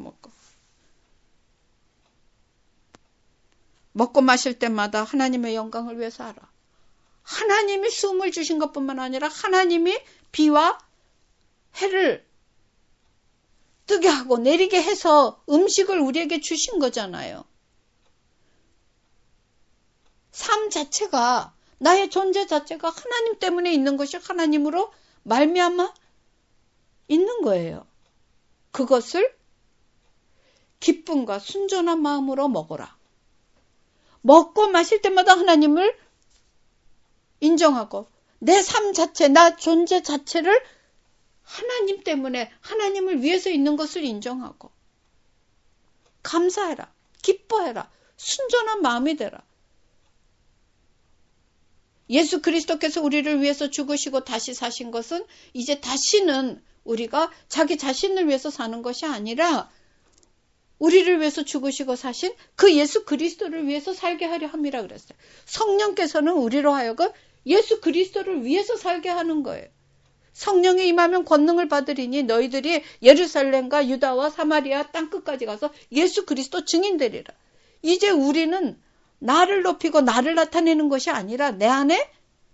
먹고 마실 때마다 하나님의 영광을 위해서 하라. 하나님이 숨을 주신 것뿐만 아니라 하나님이 비와 해를 뜨게 하고 내리게 해서 음식을 우리에게 주신 거잖아요. 삶 자체가 나의 존재 자체가 하나님 때문에 있는 것이 하나님으로 말미암아 있는 거예요. 그것을 기쁨과 순전한 마음으로 먹어라. 먹고 마실 때마다 하나님을 인정하고 내 삶 자체, 나 존재 자체를 하나님 때문에 하나님을 위해서 있는 것을 인정하고 감사해라. 기뻐해라. 순전한 마음이 되라. 예수 그리스도께서 우리를 위해서 죽으시고 다시 사신 것은 이제 다시는 우리가 자기 자신을 위해서 사는 것이 아니라 우리를 위해서 죽으시고 사신 그 예수 그리스도를 위해서 살게 하려 함이라 그랬어요. 성령께서는 우리로 하여금 예수 그리스도를 위해서 살게 하는 거예요. 성령이 임하면 권능을 받으리니 너희들이 예루살렘과 유다와 사마리아 땅끝까지 가서 예수 그리스도 증인되리라. 이제 우리는 나를 높이고 나를 나타내는 것이 아니라 내 안에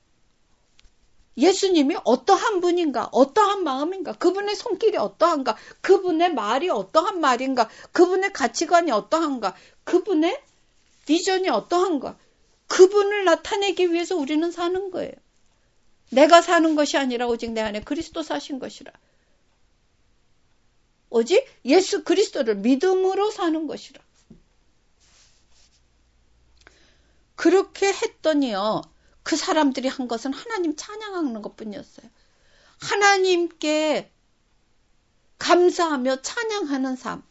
예수님이 어떠한 분인가, 어떠한 마음인가, 그분의 손길이 어떠한가, 그분의 말이 어떠한 말인가, 그분의 가치관이 어떠한가, 그분의 비전이 어떠한가, 그분을 나타내기 위해서 우리는 사는 거예요. 내가 사는 것이 아니라 오직 내 안에 그리스도 사신 것이라. 오직 예수 그리스도를 믿음으로 사는 것이라. 그렇게 했더니요. 그 사람들이 한 것은 하나님 찬양하는 것뿐이었어요. 하나님께 감사하며 찬양하는 삶.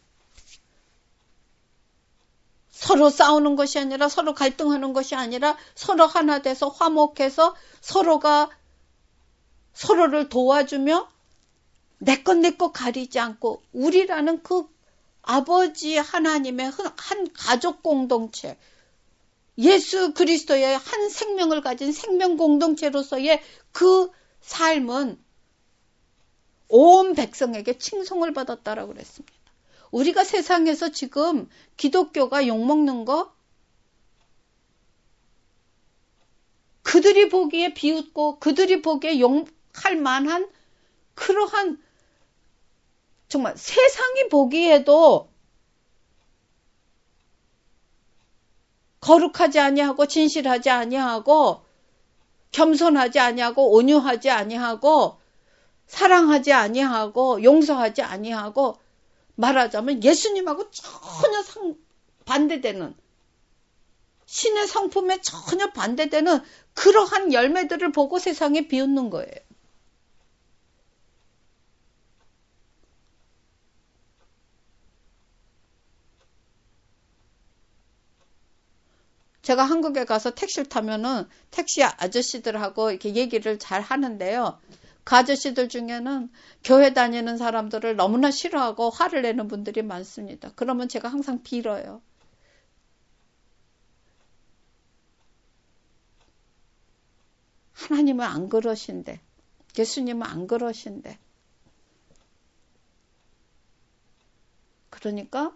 서로 싸우는 것이 아니라 서로 갈등하는 것이 아니라 서로 하나 돼서 화목해서 서로가 서로를 도와주며 내 것 가리지 않고 우리라는 그 아버지 하나님의 한 가족 공동체, 예수 그리스도의 한 생명을 가진 생명 공동체로서의 그 삶은 온 백성에게 칭송을 받았다라고 그랬습니다. 우리가 세상에서 지금 기독교가 욕먹는 거, 그들이 보기에 비웃고 그들이 보기에 욕할 만한 그러한 정말 세상이 보기에도 거룩하지 아니하고 진실하지 아니하고 겸손하지 아니하고 온유하지 아니하고 사랑하지 아니하고 용서하지 아니하고 말하자면 예수님하고 전혀 반대되는 신의 성품에 전혀 반대되는 그러한 열매들을 보고 세상에 비웃는 거예요. 제가 한국에 가서 택시를 타면은 택시 아저씨들하고 이렇게 얘기를 잘 하는데요. 그 아저씨들 중에는 교회 다니는 사람들을 너무나 싫어하고 화를 내는 분들이 많습니다. 그러면 제가 항상 빌어요. 하나님은 안 그러신데, 예수님은 안 그러신데. 그러니까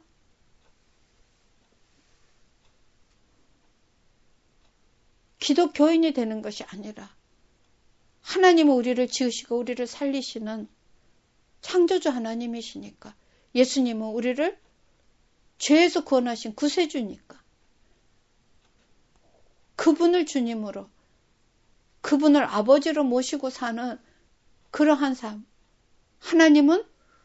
기독교인이 되는 것이 아니라 하나님은 우리를 지으시고 우리를 살리시는 창조주 하나님이시니까, 예수님은 우리를 죄에서 구원하신 구세주니까 그분을 주님으로, 그분을 아버지로 모시고 사는 그러한 삶. 하나님은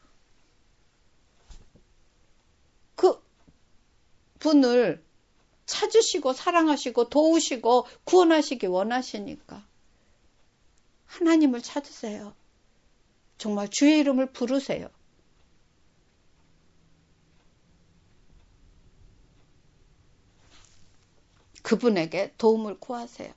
그 분을 찾으시고 사랑하시고 도우시고 구원하시기 원하시니까 하나님을 찾으세요. 정말 주의 이름을 부르세요. 그분에게 도움을 구하세요.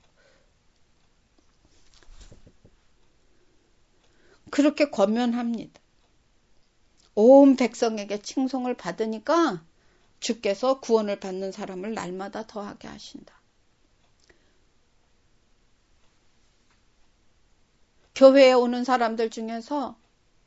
그렇게 권면합니다. 온 백성에게 칭송을 받으니까 주께서 구원을 받는 사람을 날마다 더하게 하신다. 교회에 오는 사람들 중에서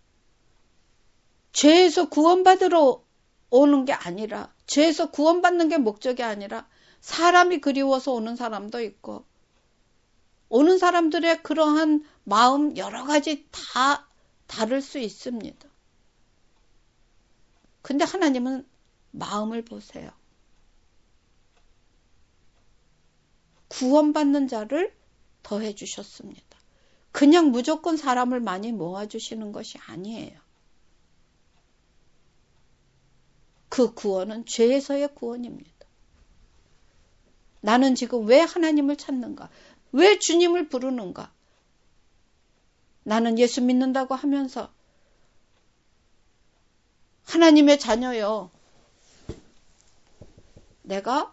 죄에서 구원받으러 오는 게 아니라, 죄에서 구원받는 게 목적이 아니라 사람이 그리워서 오는 사람도 있고, 오는 사람들의 그러한 마음 여러 가지 다 다를 수 있습니다. 근데 하나님은 마음을 보세요. 구원받는 자를 더해 주셨습니다. 그냥 무조건 사람을 많이 모아주시는 것이 아니에요. 그 구원은 죄에서의 구원입니다. 나는 지금 왜 하나님을 찾는가? 왜 주님을 부르는가? 나는 예수 믿는다고 하면서 하나님의 자녀요. 내가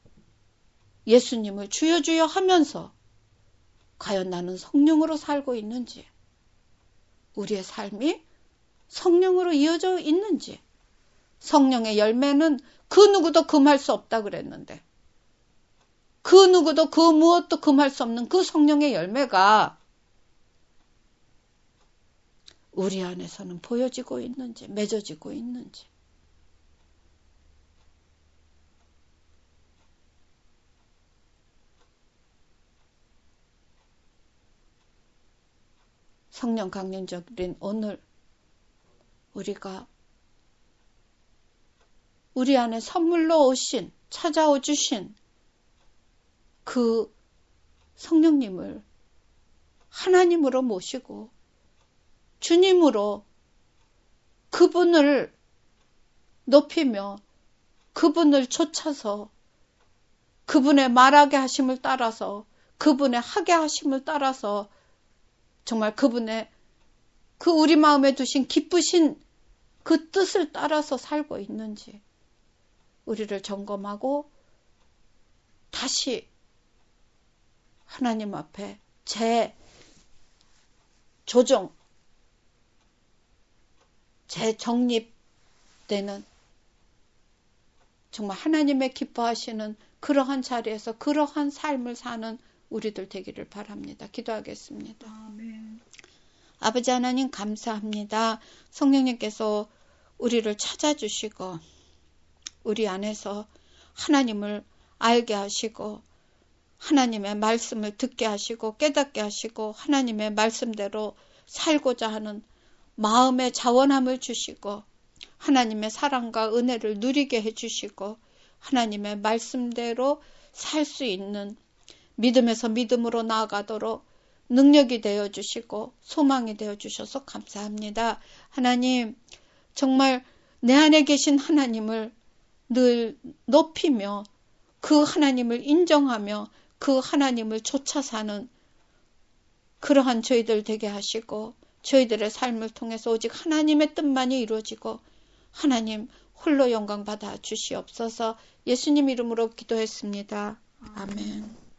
예수님을 주여 주여 하면서 과연 나는 성령으로 살고 있는지, 우리의 삶이 성령으로 이어져 있는지, 성령의 열매는 그 누구도 금할 수 없다 그랬는데, 그 누구도 그 무엇도 금할 수 없는 그 성령의 열매가 우리 안에서는 보여지고 있는지, 맺어지고 있는지. 성령 강림절인 오늘 우리가 우리 안에 선물로 오신, 찾아오 주신 그 성령님을 하나님으로 모시고 주님으로 그분을 높이며 그분을 쫓아서 그분의 말하게 하심을 따라서 그분의 하게 하심을 따라서 정말 그분의 그 우리 마음에 두신 기쁘신 그 뜻을 따라서 살고 있는지 우리를 점검하고 다시 하나님 앞에 재조정, 재정립되는 정말 하나님의 기뻐하시는 그러한 자리에서 그러한 삶을 사는 우리들 되기를 바랍니다. 기도하겠습니다. 아멘. 아버지 하나님 감사합니다. 성령님께서 우리를 찾아주시고 우리 안에서 하나님을 알게 하시고 하나님의 말씀을 듣게 하시고 깨닫게 하시고 하나님의 말씀대로 살고자 하는 마음의 자원함을 주시고 하나님의 사랑과 은혜를 누리게 해주시고 하나님의 말씀대로 살 수 있는 믿음에서 믿음으로 나아가도록 능력이 되어주시고 소망이 되어주셔서 감사합니다. 하나님 정말 내 안에 계신 하나님을 늘 높이며 그 하나님을 인정하며 그 하나님을 쫓아 사는 그러한 저희들 되게 하시고 저희들의 삶을 통해서 오직 하나님의 뜻만이 이루어지고 하나님 홀로 영광 받아 주시옵소서. 예수님 이름으로 기도했습니다. 아멘.